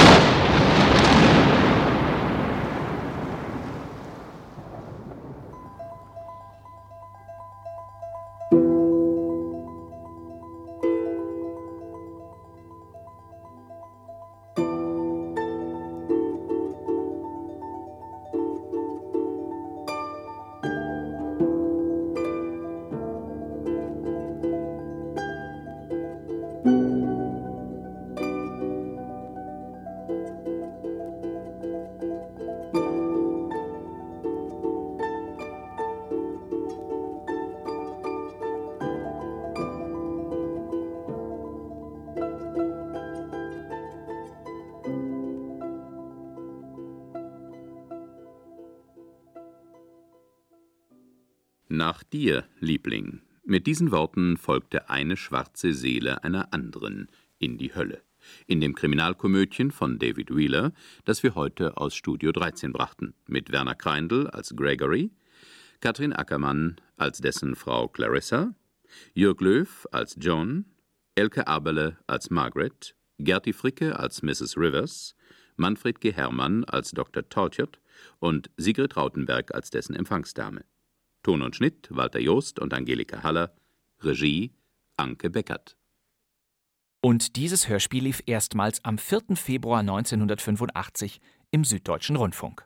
Nach dir, Liebling. Mit diesen Worten folgte eine schwarze Seele einer anderen in die Hölle. In dem Kriminalkomödien von David Wheeler, das wir heute aus Studio dreizehn brachten. Mit Werner Kreindl als Gregory, Katrin Ackermann als dessen Frau Clarissa, Jörg Löw als John, Elke Aberle als Margaret, Gerti Fricke als Misses Rivers, Manfred G. Herrmann als Doktor Tolchert und Sigrid Rautenberg als dessen Empfangsdame. Ton und Schnitt Walter Joost und Angelika Haller, Regie Anke Beckert. Und dieses Hörspiel lief erstmals am vierten Februar neunzehnhundertfünfundachtzig im Süddeutschen Rundfunk.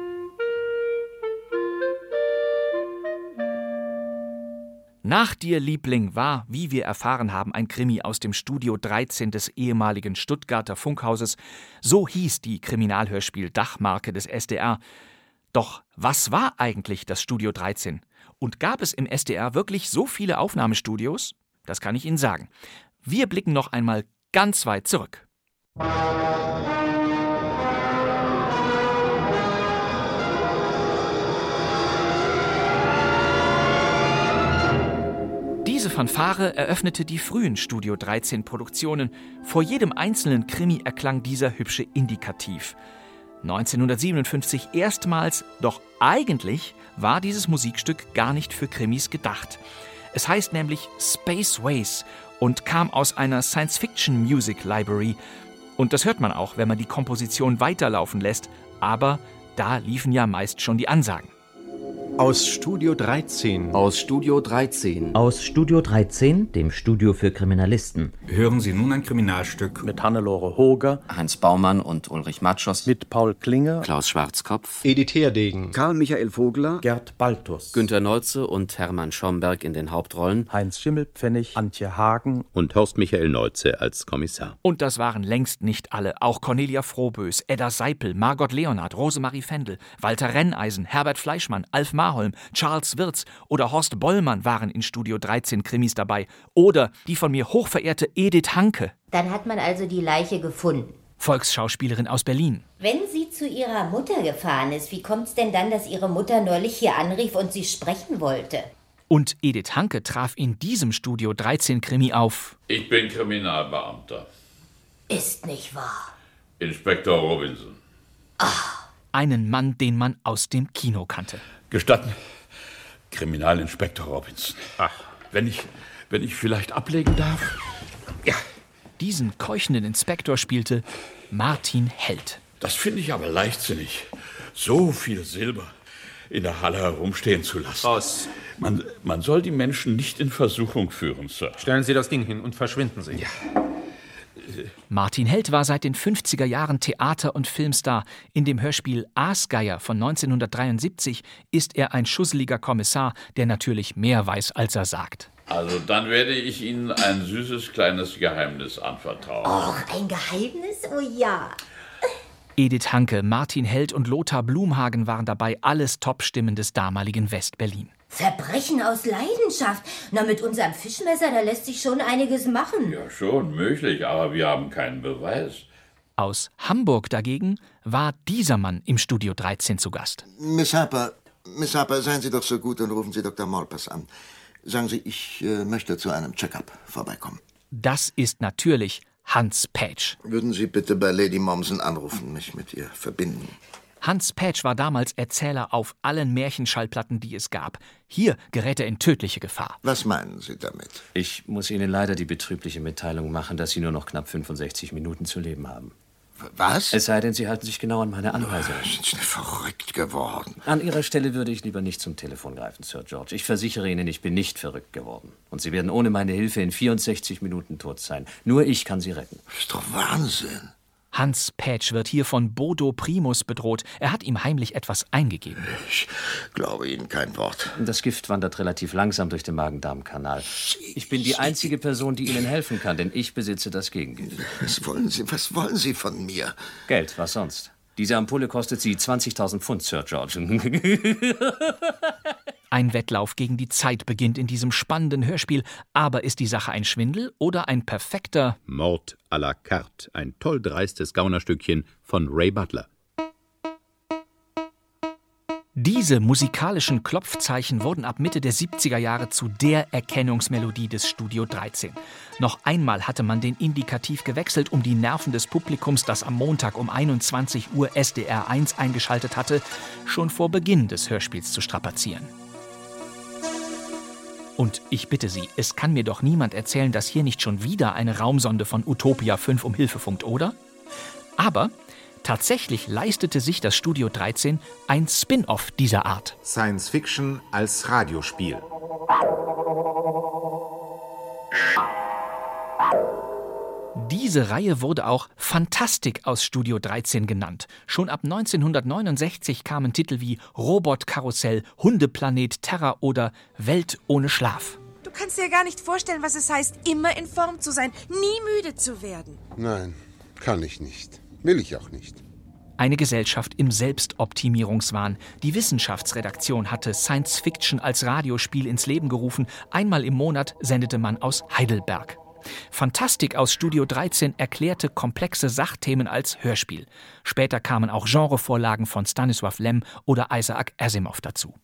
Nach dir, Liebling war, wie wir erfahren haben, ein Krimi aus dem Studio dreizehn des ehemaligen Stuttgarter Funkhauses. So hieß die Kriminalhörspiel-Dachmarke des S D R. Doch was war eigentlich das Studio dreizehn? Und gab es im S D R wirklich so viele Aufnahmestudios? Das kann ich Ihnen sagen. Wir blicken noch einmal ganz weit zurück. Diese Fanfare eröffnete die frühen Studio dreizehn Produktionen. Vor jedem einzelnen Krimi erklang dieser hübsche Indikativ. neunzehnhundertsiebenundfünfzig erstmals, doch eigentlich war dieses Musikstück gar nicht für Krimis gedacht. Es heißt nämlich Space Ways und kam aus einer Science-Fiction-Music-Library. Und das hört man auch, wenn man die Komposition weiterlaufen lässt, aber da liefen ja meist schon die Ansagen. Aus Studio dreizehn. Aus Studio dreizehn. Aus Studio dreizehn, dem Studio für Kriminalisten. Hören Sie nun ein Kriminalstück mit Hannelore Hoger, Heinz Baumann und Ulrich Matschos, mit Paul Klinger, Klaus Schwarzkopf, Edith Herdegen, Karl Michael Vogler, Gerd Baltus, Günter Nolze und Hermann Schomberg in den Hauptrollen, Heinz Schimmelpfennig, Antje Hagen und Horst Michael Neuze als Kommissar. Und das waren längst nicht alle. Auch Cornelia Frohbös, Edda Seipel, Margot Leonard, Rosemarie Fendel, Walter Renneisen, Herbert Fleischmann, Alf Marholm, Charles Wirz oder Horst Bollmann waren in Studio dreizehn Krimis dabei. Oder die von mir hochverehrte Edith Hanke. Dann hat man also die Leiche gefunden. Volksschauspielerin aus Berlin. Wenn sie zu ihrer Mutter gefahren ist, wie kommt's denn dann, dass ihre Mutter neulich hier anrief und sie sprechen wollte? Und Edith Hanke traf in diesem Studio dreizehn Krimi auf. Ich bin Kriminalbeamter. Ist nicht wahr. Inspektor Robinson. Ach. Einen Mann, den man aus dem Kino kannte. Gestatten, Kriminalinspektor Robinson. Ach, wenn ich, wenn ich vielleicht ablegen darf? Ja. Diesen keuchenden Inspektor spielte Martin Held. Das finde ich aber leichtsinnig, so viel Silber in der Halle herumstehen zu lassen. Raus. Man, man soll die Menschen nicht in Versuchung führen, Sir. Stellen Sie das Ding hin und verschwinden Sie. Ja. Martin Held war seit den fünfziger Jahren Theater- und Filmstar. In dem Hörspiel Aasgeier von neunzehnhundertdreiundsiebzig ist er ein schusseliger Kommissar, der natürlich mehr weiß, als er sagt. Also dann werde ich Ihnen ein süßes kleines Geheimnis anvertrauen. Och, ein Geheimnis? Oh ja. Edith Hanke, Martin Held und Lothar Blumhagen waren dabei, alles Top-Stimmen des damaligen West-Berlin. Verbrechen aus Leidenschaft. Na, mit unserem Fischmesser, da lässt sich schon einiges machen. Ja, schon möglich, aber wir haben keinen Beweis. Aus Hamburg dagegen war dieser Mann im Studio dreizehn zu Gast. Miss Harper, Miss Harper, seien Sie doch so gut und rufen Sie Doktor Molpers an. Sagen Sie, ich äh, möchte zu einem Check-up vorbeikommen. Das ist natürlich Hans Pätsch. Würden Sie bitte bei Lady Mommsen anrufen, mich mit ihr verbinden? Hans Pätsch war damals Erzähler auf allen Märchenschallplatten, die es gab. Hier gerät er in tödliche Gefahr. Was meinen Sie damit? Ich muss Ihnen leider die betrübliche Mitteilung machen, dass Sie nur noch knapp fünfundsechzig Minuten zu leben haben. Was? Es sei denn, Sie halten sich genau an meine Anweisung. Sind Sie verrückt geworden? An Ihrer Stelle würde ich lieber nicht zum Telefon greifen, Sir George. Ich versichere Ihnen, ich bin nicht verrückt geworden. Und Sie werden ohne meine Hilfe in vierundsechzig Minuten tot sein. Nur ich kann Sie retten. Das ist doch Wahnsinn. Hans Pätsch wird hier von Bodo Primus bedroht. Er hat ihm heimlich etwas eingegeben. Ich glaube Ihnen kein Wort. Das Gift wandert relativ langsam durch den Magen-Darm-Kanal. Ich bin die einzige Person, die Ihnen helfen kann, denn ich besitze das Gegengift. Was wollen Sie, was wollen Sie von mir? Geld, was sonst? Diese Ampulle kostet Sie zwanzigtausend Pfund, Sir George. Ein Wettlauf gegen die Zeit beginnt in diesem spannenden Hörspiel. Aber ist die Sache ein Schwindel oder ein perfekter Mord à la carte, ein toll dreistes Gaunerstückchen von Ray Butler. Diese musikalischen Klopfzeichen wurden ab Mitte der siebziger Jahre zu der Erkennungsmelodie des Studio dreizehn. Noch einmal hatte man den Indikativ gewechselt, um die Nerven des Publikums, das am Montag um einundzwanzig Uhr S D R eins eingeschaltet hatte, schon vor Beginn des Hörspiels zu strapazieren. Und ich bitte Sie, es kann mir doch niemand erzählen, dass hier nicht schon wieder eine Raumsonde von Utopia fünf um Hilfe funkt, oder? Aber tatsächlich leistete sich das Studio dreizehn ein Spin-off dieser Art. Science Fiction als Radiospiel. Diese Reihe wurde auch Fantastik aus Studio dreizehn genannt. Schon ab neunzehnhundertneunundsechzig kamen Titel wie Robotkarussell, Hundeplanet Terra oder Welt ohne Schlaf. Du kannst dir gar nicht vorstellen, was es heißt, immer in Form zu sein, nie müde zu werden. Nein, kann ich nicht. Will ich auch nicht. Eine Gesellschaft im Selbstoptimierungswahn. Die Wissenschaftsredaktion hatte Science Fiction als Radiospiel ins Leben gerufen. Einmal im Monat sendete man aus Heidelberg. Fantastik aus Studio dreizehn erklärte komplexe Sachthemen als Hörspiel. Später kamen auch Genrevorlagen von Stanisław Lem oder Isaac Asimov dazu.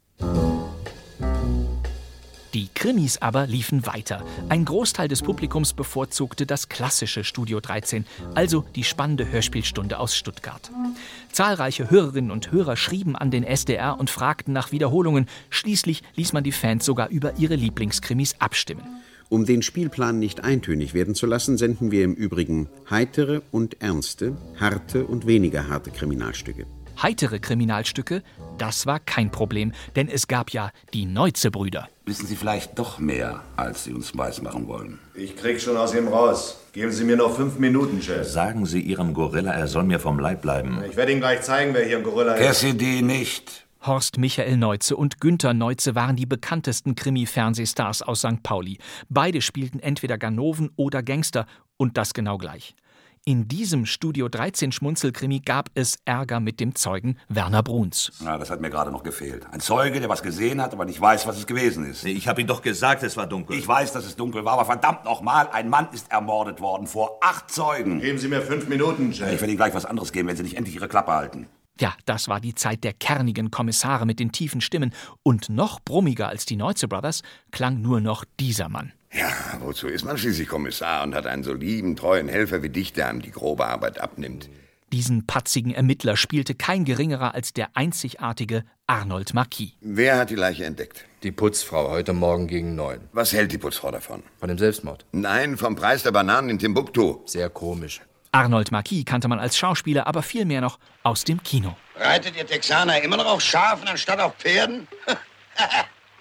Die Krimis aber liefen weiter. Ein Großteil des Publikums bevorzugte das klassische Studio dreizehn, also die spannende Hörspielstunde aus Stuttgart. Zahlreiche Hörerinnen und Hörer schrieben an den S D R und fragten nach Wiederholungen. Schließlich ließ man die Fans sogar über ihre Lieblingskrimis abstimmen. Um den Spielplan nicht eintönig werden zu lassen, senden wir im Übrigen heitere und ernste, harte und weniger harte Kriminalstücke. Heitere Kriminalstücke, das war kein Problem, denn es gab ja die Neuze-Brüder. Wissen Sie vielleicht doch mehr, als Sie uns weismachen wollen? Ich krieg schon aus ihm raus. Geben Sie mir noch fünf Minuten, Chef. Sagen Sie Ihrem Gorilla, er soll mir vom Leib bleiben. Ich werde Ihnen gleich zeigen, wer hier ein Gorilla ist. Cassidy nicht. Horst Michael Neuze und Günther Neuze waren die bekanntesten Krimi-Fernsehstars aus Sankt Pauli. Beide spielten entweder Ganoven oder Gangster und das genau gleich. In diesem Studio dreizehn Schmunzelkrimi gab es Ärger mit dem Zeugen Werner Bruns. Na, das hat mir gerade noch gefehlt. Ein Zeuge, der was gesehen hat, aber nicht weiß, was es gewesen ist. Ich habe Ihnen doch gesagt, es war dunkel. Ich weiß, dass es dunkel war, aber verdammt nochmal, ein Mann ist ermordet worden vor acht Zeugen. Geben Sie mir fünf Minuten, Chef. Ich werde Ihnen gleich was anderes geben, wenn Sie nicht endlich Ihre Klappe halten. Ja, das war die Zeit der kernigen Kommissare mit den tiefen Stimmen. Und noch brummiger als die Neuze Brothers klang nur noch dieser Mann. Ja, wozu ist man schließlich Kommissar und hat einen so lieben, treuen Helfer wie dich, der einem die grobe Arbeit abnimmt? Diesen patzigen Ermittler spielte kein geringerer als der einzigartige Arnold Marquis. Wer hat die Leiche entdeckt? Die Putzfrau, heute Morgen gegen neun. Was hält die Putzfrau davon? Von dem Selbstmord? Nein, vom Preis der Bananen in Timbuktu. Sehr komisch. Arnold Marquis kannte man als Schauspieler, aber viel mehr noch aus dem Kino. Reitet ihr Texaner immer noch auf Schafen anstatt auf Pferden?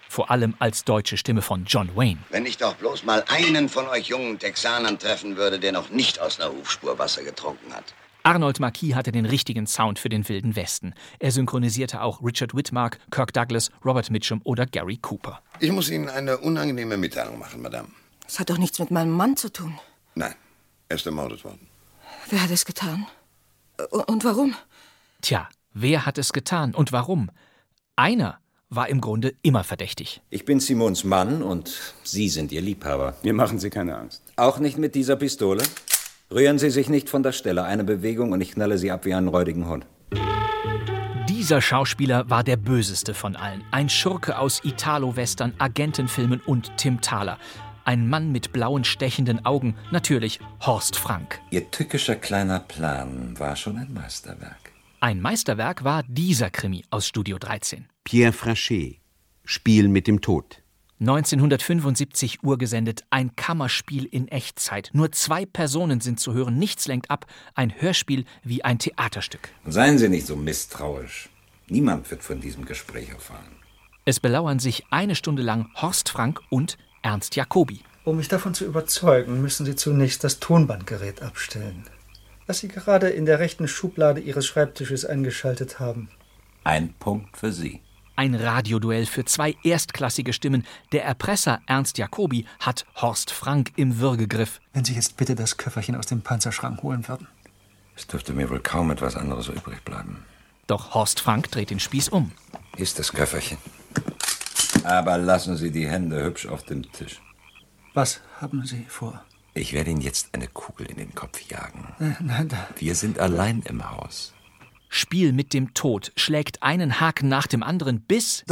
vor allem als deutsche Stimme von John Wayne. Wenn ich doch bloß mal einen von euch jungen Texanern treffen würde, der noch nicht aus einer Hufspur Wasser getrunken hat. Arnold Marquis hatte den richtigen Sound für den Wilden Westen. Er synchronisierte auch Richard Widmark, Kirk Douglas, Robert Mitchum oder Gary Cooper. Ich muss Ihnen eine unangenehme Mitteilung machen, Madame. Das hat doch nichts mit meinem Mann zu tun. Nein, er ist ermordet worden. Wer hat es getan? Und warum? Tja, wer hat es getan und warum? Einer war im Grunde immer verdächtig. Ich bin Simons Mann und Sie sind Ihr Liebhaber. Mir machen Sie keine Angst. Auch nicht mit dieser Pistole? Rühren Sie sich nicht von der Stelle. Eine Bewegung und ich knalle Sie ab wie einen räudigen Hund. Dieser Schauspieler war der böseste von allen. Ein Schurke aus Italo-Western, Agentenfilmen und Tim Thaler. Ein Mann mit blauen, stechenden Augen, natürlich Horst Frank. Ihr tückischer kleiner Plan war schon ein Meisterwerk. Ein Meisterwerk war dieser Krimi aus Studio dreizehn. Pierre Frachet, Spiel mit dem Tod. neunzehnhundertfünfundsiebzig urgesendet, ein Kammerspiel in Echtzeit. Nur zwei Personen sind zu hören, nichts lenkt ab. Ein Hörspiel wie ein Theaterstück. Seien Sie nicht so misstrauisch. Niemand wird von diesem Gespräch erfahren. Es belauern sich eine Stunde lang Horst Frank und Ernst Jacobi. Um mich davon zu überzeugen, müssen Sie zunächst das Tonbandgerät abstellen, das Sie gerade in der rechten Schublade Ihres Schreibtisches eingeschaltet haben. Ein Punkt für Sie. Ein Radioduell für zwei erstklassige Stimmen. Der Erpresser Ernst Jacobi hat Horst Frank im Würgegriff. Wenn Sie jetzt bitte das Köfferchen aus dem Panzerschrank holen würden. Es dürfte mir wohl kaum etwas anderes übrig bleiben. Doch Horst Frank dreht den Spieß um. Hier ist das Köfferchen. Aber lassen Sie die Hände hübsch auf dem Tisch. Was haben Sie vor? Ich werde Ihnen jetzt eine Kugel in den Kopf jagen. Äh, nein, da. Wir sind allein im Haus. Spiel mit dem Tod schlägt einen Haken nach dem anderen bis...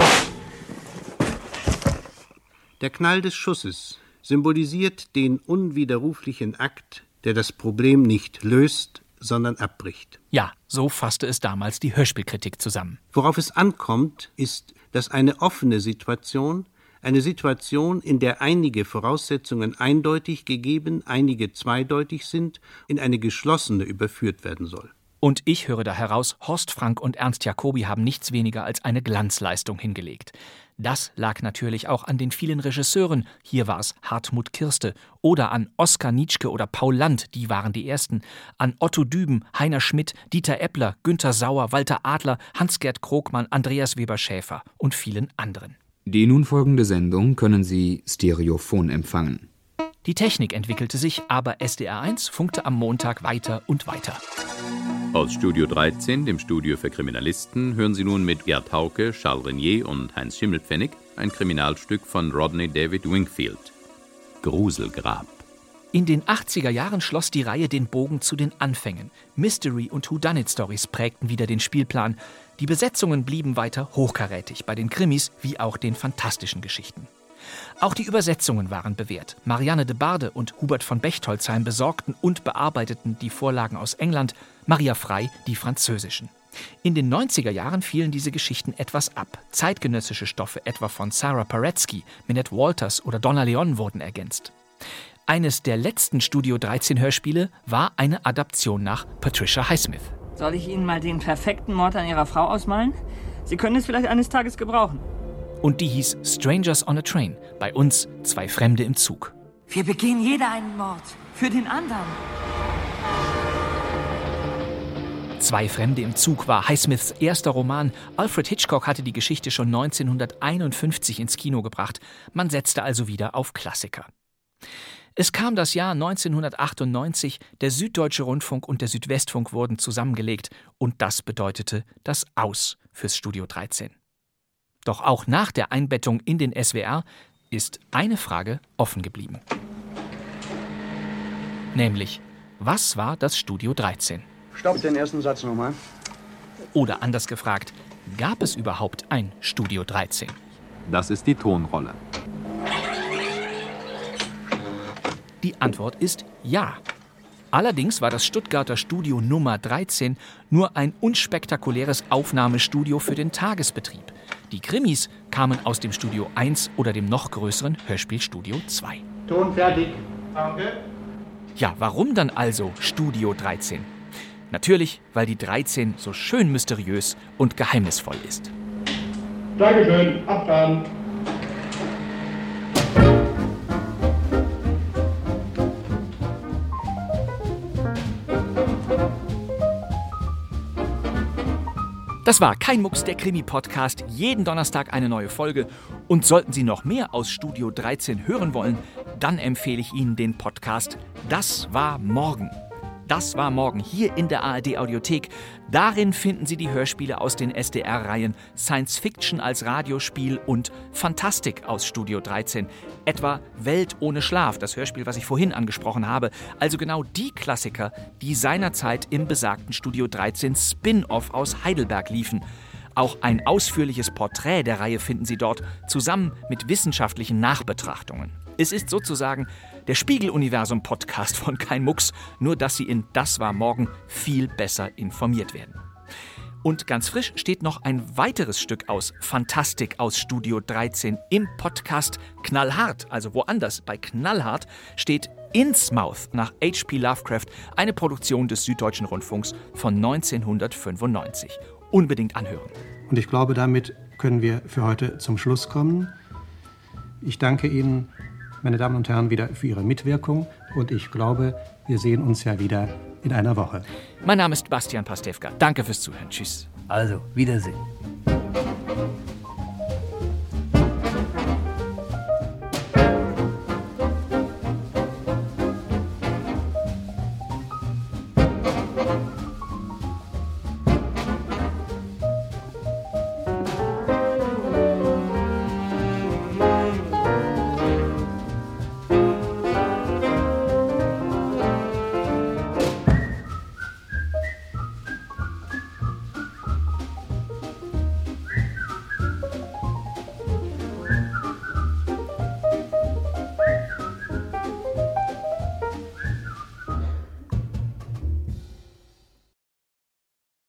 Der Knall des Schusses symbolisiert den unwiderruflichen Akt, der das Problem nicht löst, sondern abbricht. Ja, so fasste es damals die Hörspielkritik zusammen. Worauf es ankommt, ist, dass eine offene Situation, eine Situation, in der einige Voraussetzungen eindeutig gegeben, einige zweideutig sind, in eine geschlossene überführt werden soll. Und ich höre da heraus, Horst Frank und Ernst Jacobi haben nichts weniger als eine Glanzleistung hingelegt. Das lag natürlich auch an den vielen Regisseuren, hier war es Hartmut Kirste, oder an Oskar Nitschke oder Paul Land, die waren die Ersten, an Otto Düben, Heiner Schmidt, Dieter Eppler, Günter Sauer, Walter Adler, Hans-Gerd Krogmann, Andreas Weber-Schäfer und vielen anderen. Die nun folgende Sendung können Sie stereophon empfangen. Die Technik entwickelte sich, aber S D R eins funkte am Montag weiter und weiter. Aus Studio dreizehn, dem Studio für Kriminalisten, hören Sie nun mit Gerd Hauke, Charles Renier und Heinz Schimmelpfennig ein Kriminalstück von Rodney David Wingfield. Gruselgrab. In den achtziger Jahren schloss die Reihe den Bogen zu den Anfängen. Mystery- und Whodunit-Stories prägten wieder den Spielplan. Die Besetzungen blieben weiter hochkarätig, bei den Krimis wie auch den fantastischen Geschichten. Auch die Übersetzungen waren bewährt. Marianne de Barde und Hubert von Bechtolzheim besorgten und bearbeiteten die Vorlagen aus England, Maria Frey die französischen. In den neunziger Jahren fielen diese Geschichten etwas ab. Zeitgenössische Stoffe etwa von Sarah Paretsky, Minette Walters oder Donna Leon wurden ergänzt. Eines der letzten Studio dreizehn Hörspiele war eine Adaption nach Patricia Highsmith. Soll ich Ihnen mal den perfekten Mord an Ihrer Frau ausmalen? Sie können es vielleicht eines Tages gebrauchen. Und die hieß Strangers on a Train. Bei uns zwei Fremde im Zug. Wir begehen jeder einen Mord. Für den anderen. Zwei Fremde im Zug war Highsmiths erster Roman. Alfred Hitchcock hatte die Geschichte schon neunzehnhunderteinundfünfzig ins Kino gebracht. Man setzte also wieder auf Klassiker. Es kam das Jahr neunzehnhundertachtundneunzig, der Süddeutsche Rundfunk und der Südwestfunk wurden zusammengelegt und das bedeutete das Aus fürs Studio dreizehn. Doch auch nach der Einbettung in den S W R ist eine Frage offen geblieben. Nämlich, was war das Studio dreizehn? Stopp den ersten Satz nochmal. Oder anders gefragt, gab es überhaupt ein Studio dreizehn? Das ist die Tonrolle. Die Antwort ist ja. Allerdings war das Stuttgarter Studio Nummer dreizehn nur ein unspektakuläres Aufnahmestudio für den Tagesbetrieb. Die Krimis kamen aus dem Studio eins oder dem noch größeren Hörspielstudio zwei. Ton fertig. Danke. Ja, warum dann also Studio dreizehn? Natürlich, weil die dreizehn so schön mysteriös und geheimnisvoll ist. Dankeschön. Abfahren. Das war Kein Mucks, der Krimi-Podcast. Jeden Donnerstag eine neue Folge. Und sollten Sie noch mehr aus Studio dreizehn hören wollen, dann empfehle ich Ihnen den Podcast Das war morgen. Das war morgen hier in der A R D-Audiothek. Darin finden Sie die Hörspiele aus den S D R-Reihen Science Fiction als Radiospiel und Fantastik aus Studio dreizehn. Etwa Welt ohne Schlaf, das Hörspiel, was ich vorhin angesprochen habe. Also genau die Klassiker, die seinerzeit im besagten Studio dreizehn Spin-Off aus Heidelberg liefen. Auch ein ausführliches Porträt der Reihe finden Sie dort, zusammen mit wissenschaftlichen Nachbetrachtungen. Es ist sozusagen der Spiegel-Universum-Podcast von Kein Mucks, nur dass Sie in Das war morgen viel besser informiert werden. Und ganz frisch steht noch ein weiteres Stück aus Fantastik aus Studio dreizehn im Podcast Knallhart. Also woanders, bei Knallhart, steht Innsmouth nach H P Lovecraft, eine Produktion des Süddeutschen Rundfunks von neunzehnhundertfünfundneunzig. Unbedingt anhören. Und ich glaube, damit können wir für heute zum Schluss kommen. Ich danke Ihnen, meine Damen und Herren, wieder für Ihre Mitwirkung. Und ich glaube, wir sehen uns ja wieder in einer Woche. Mein Name ist Bastian Pastewka. Danke fürs Zuhören. Tschüss. Also, Wiedersehen.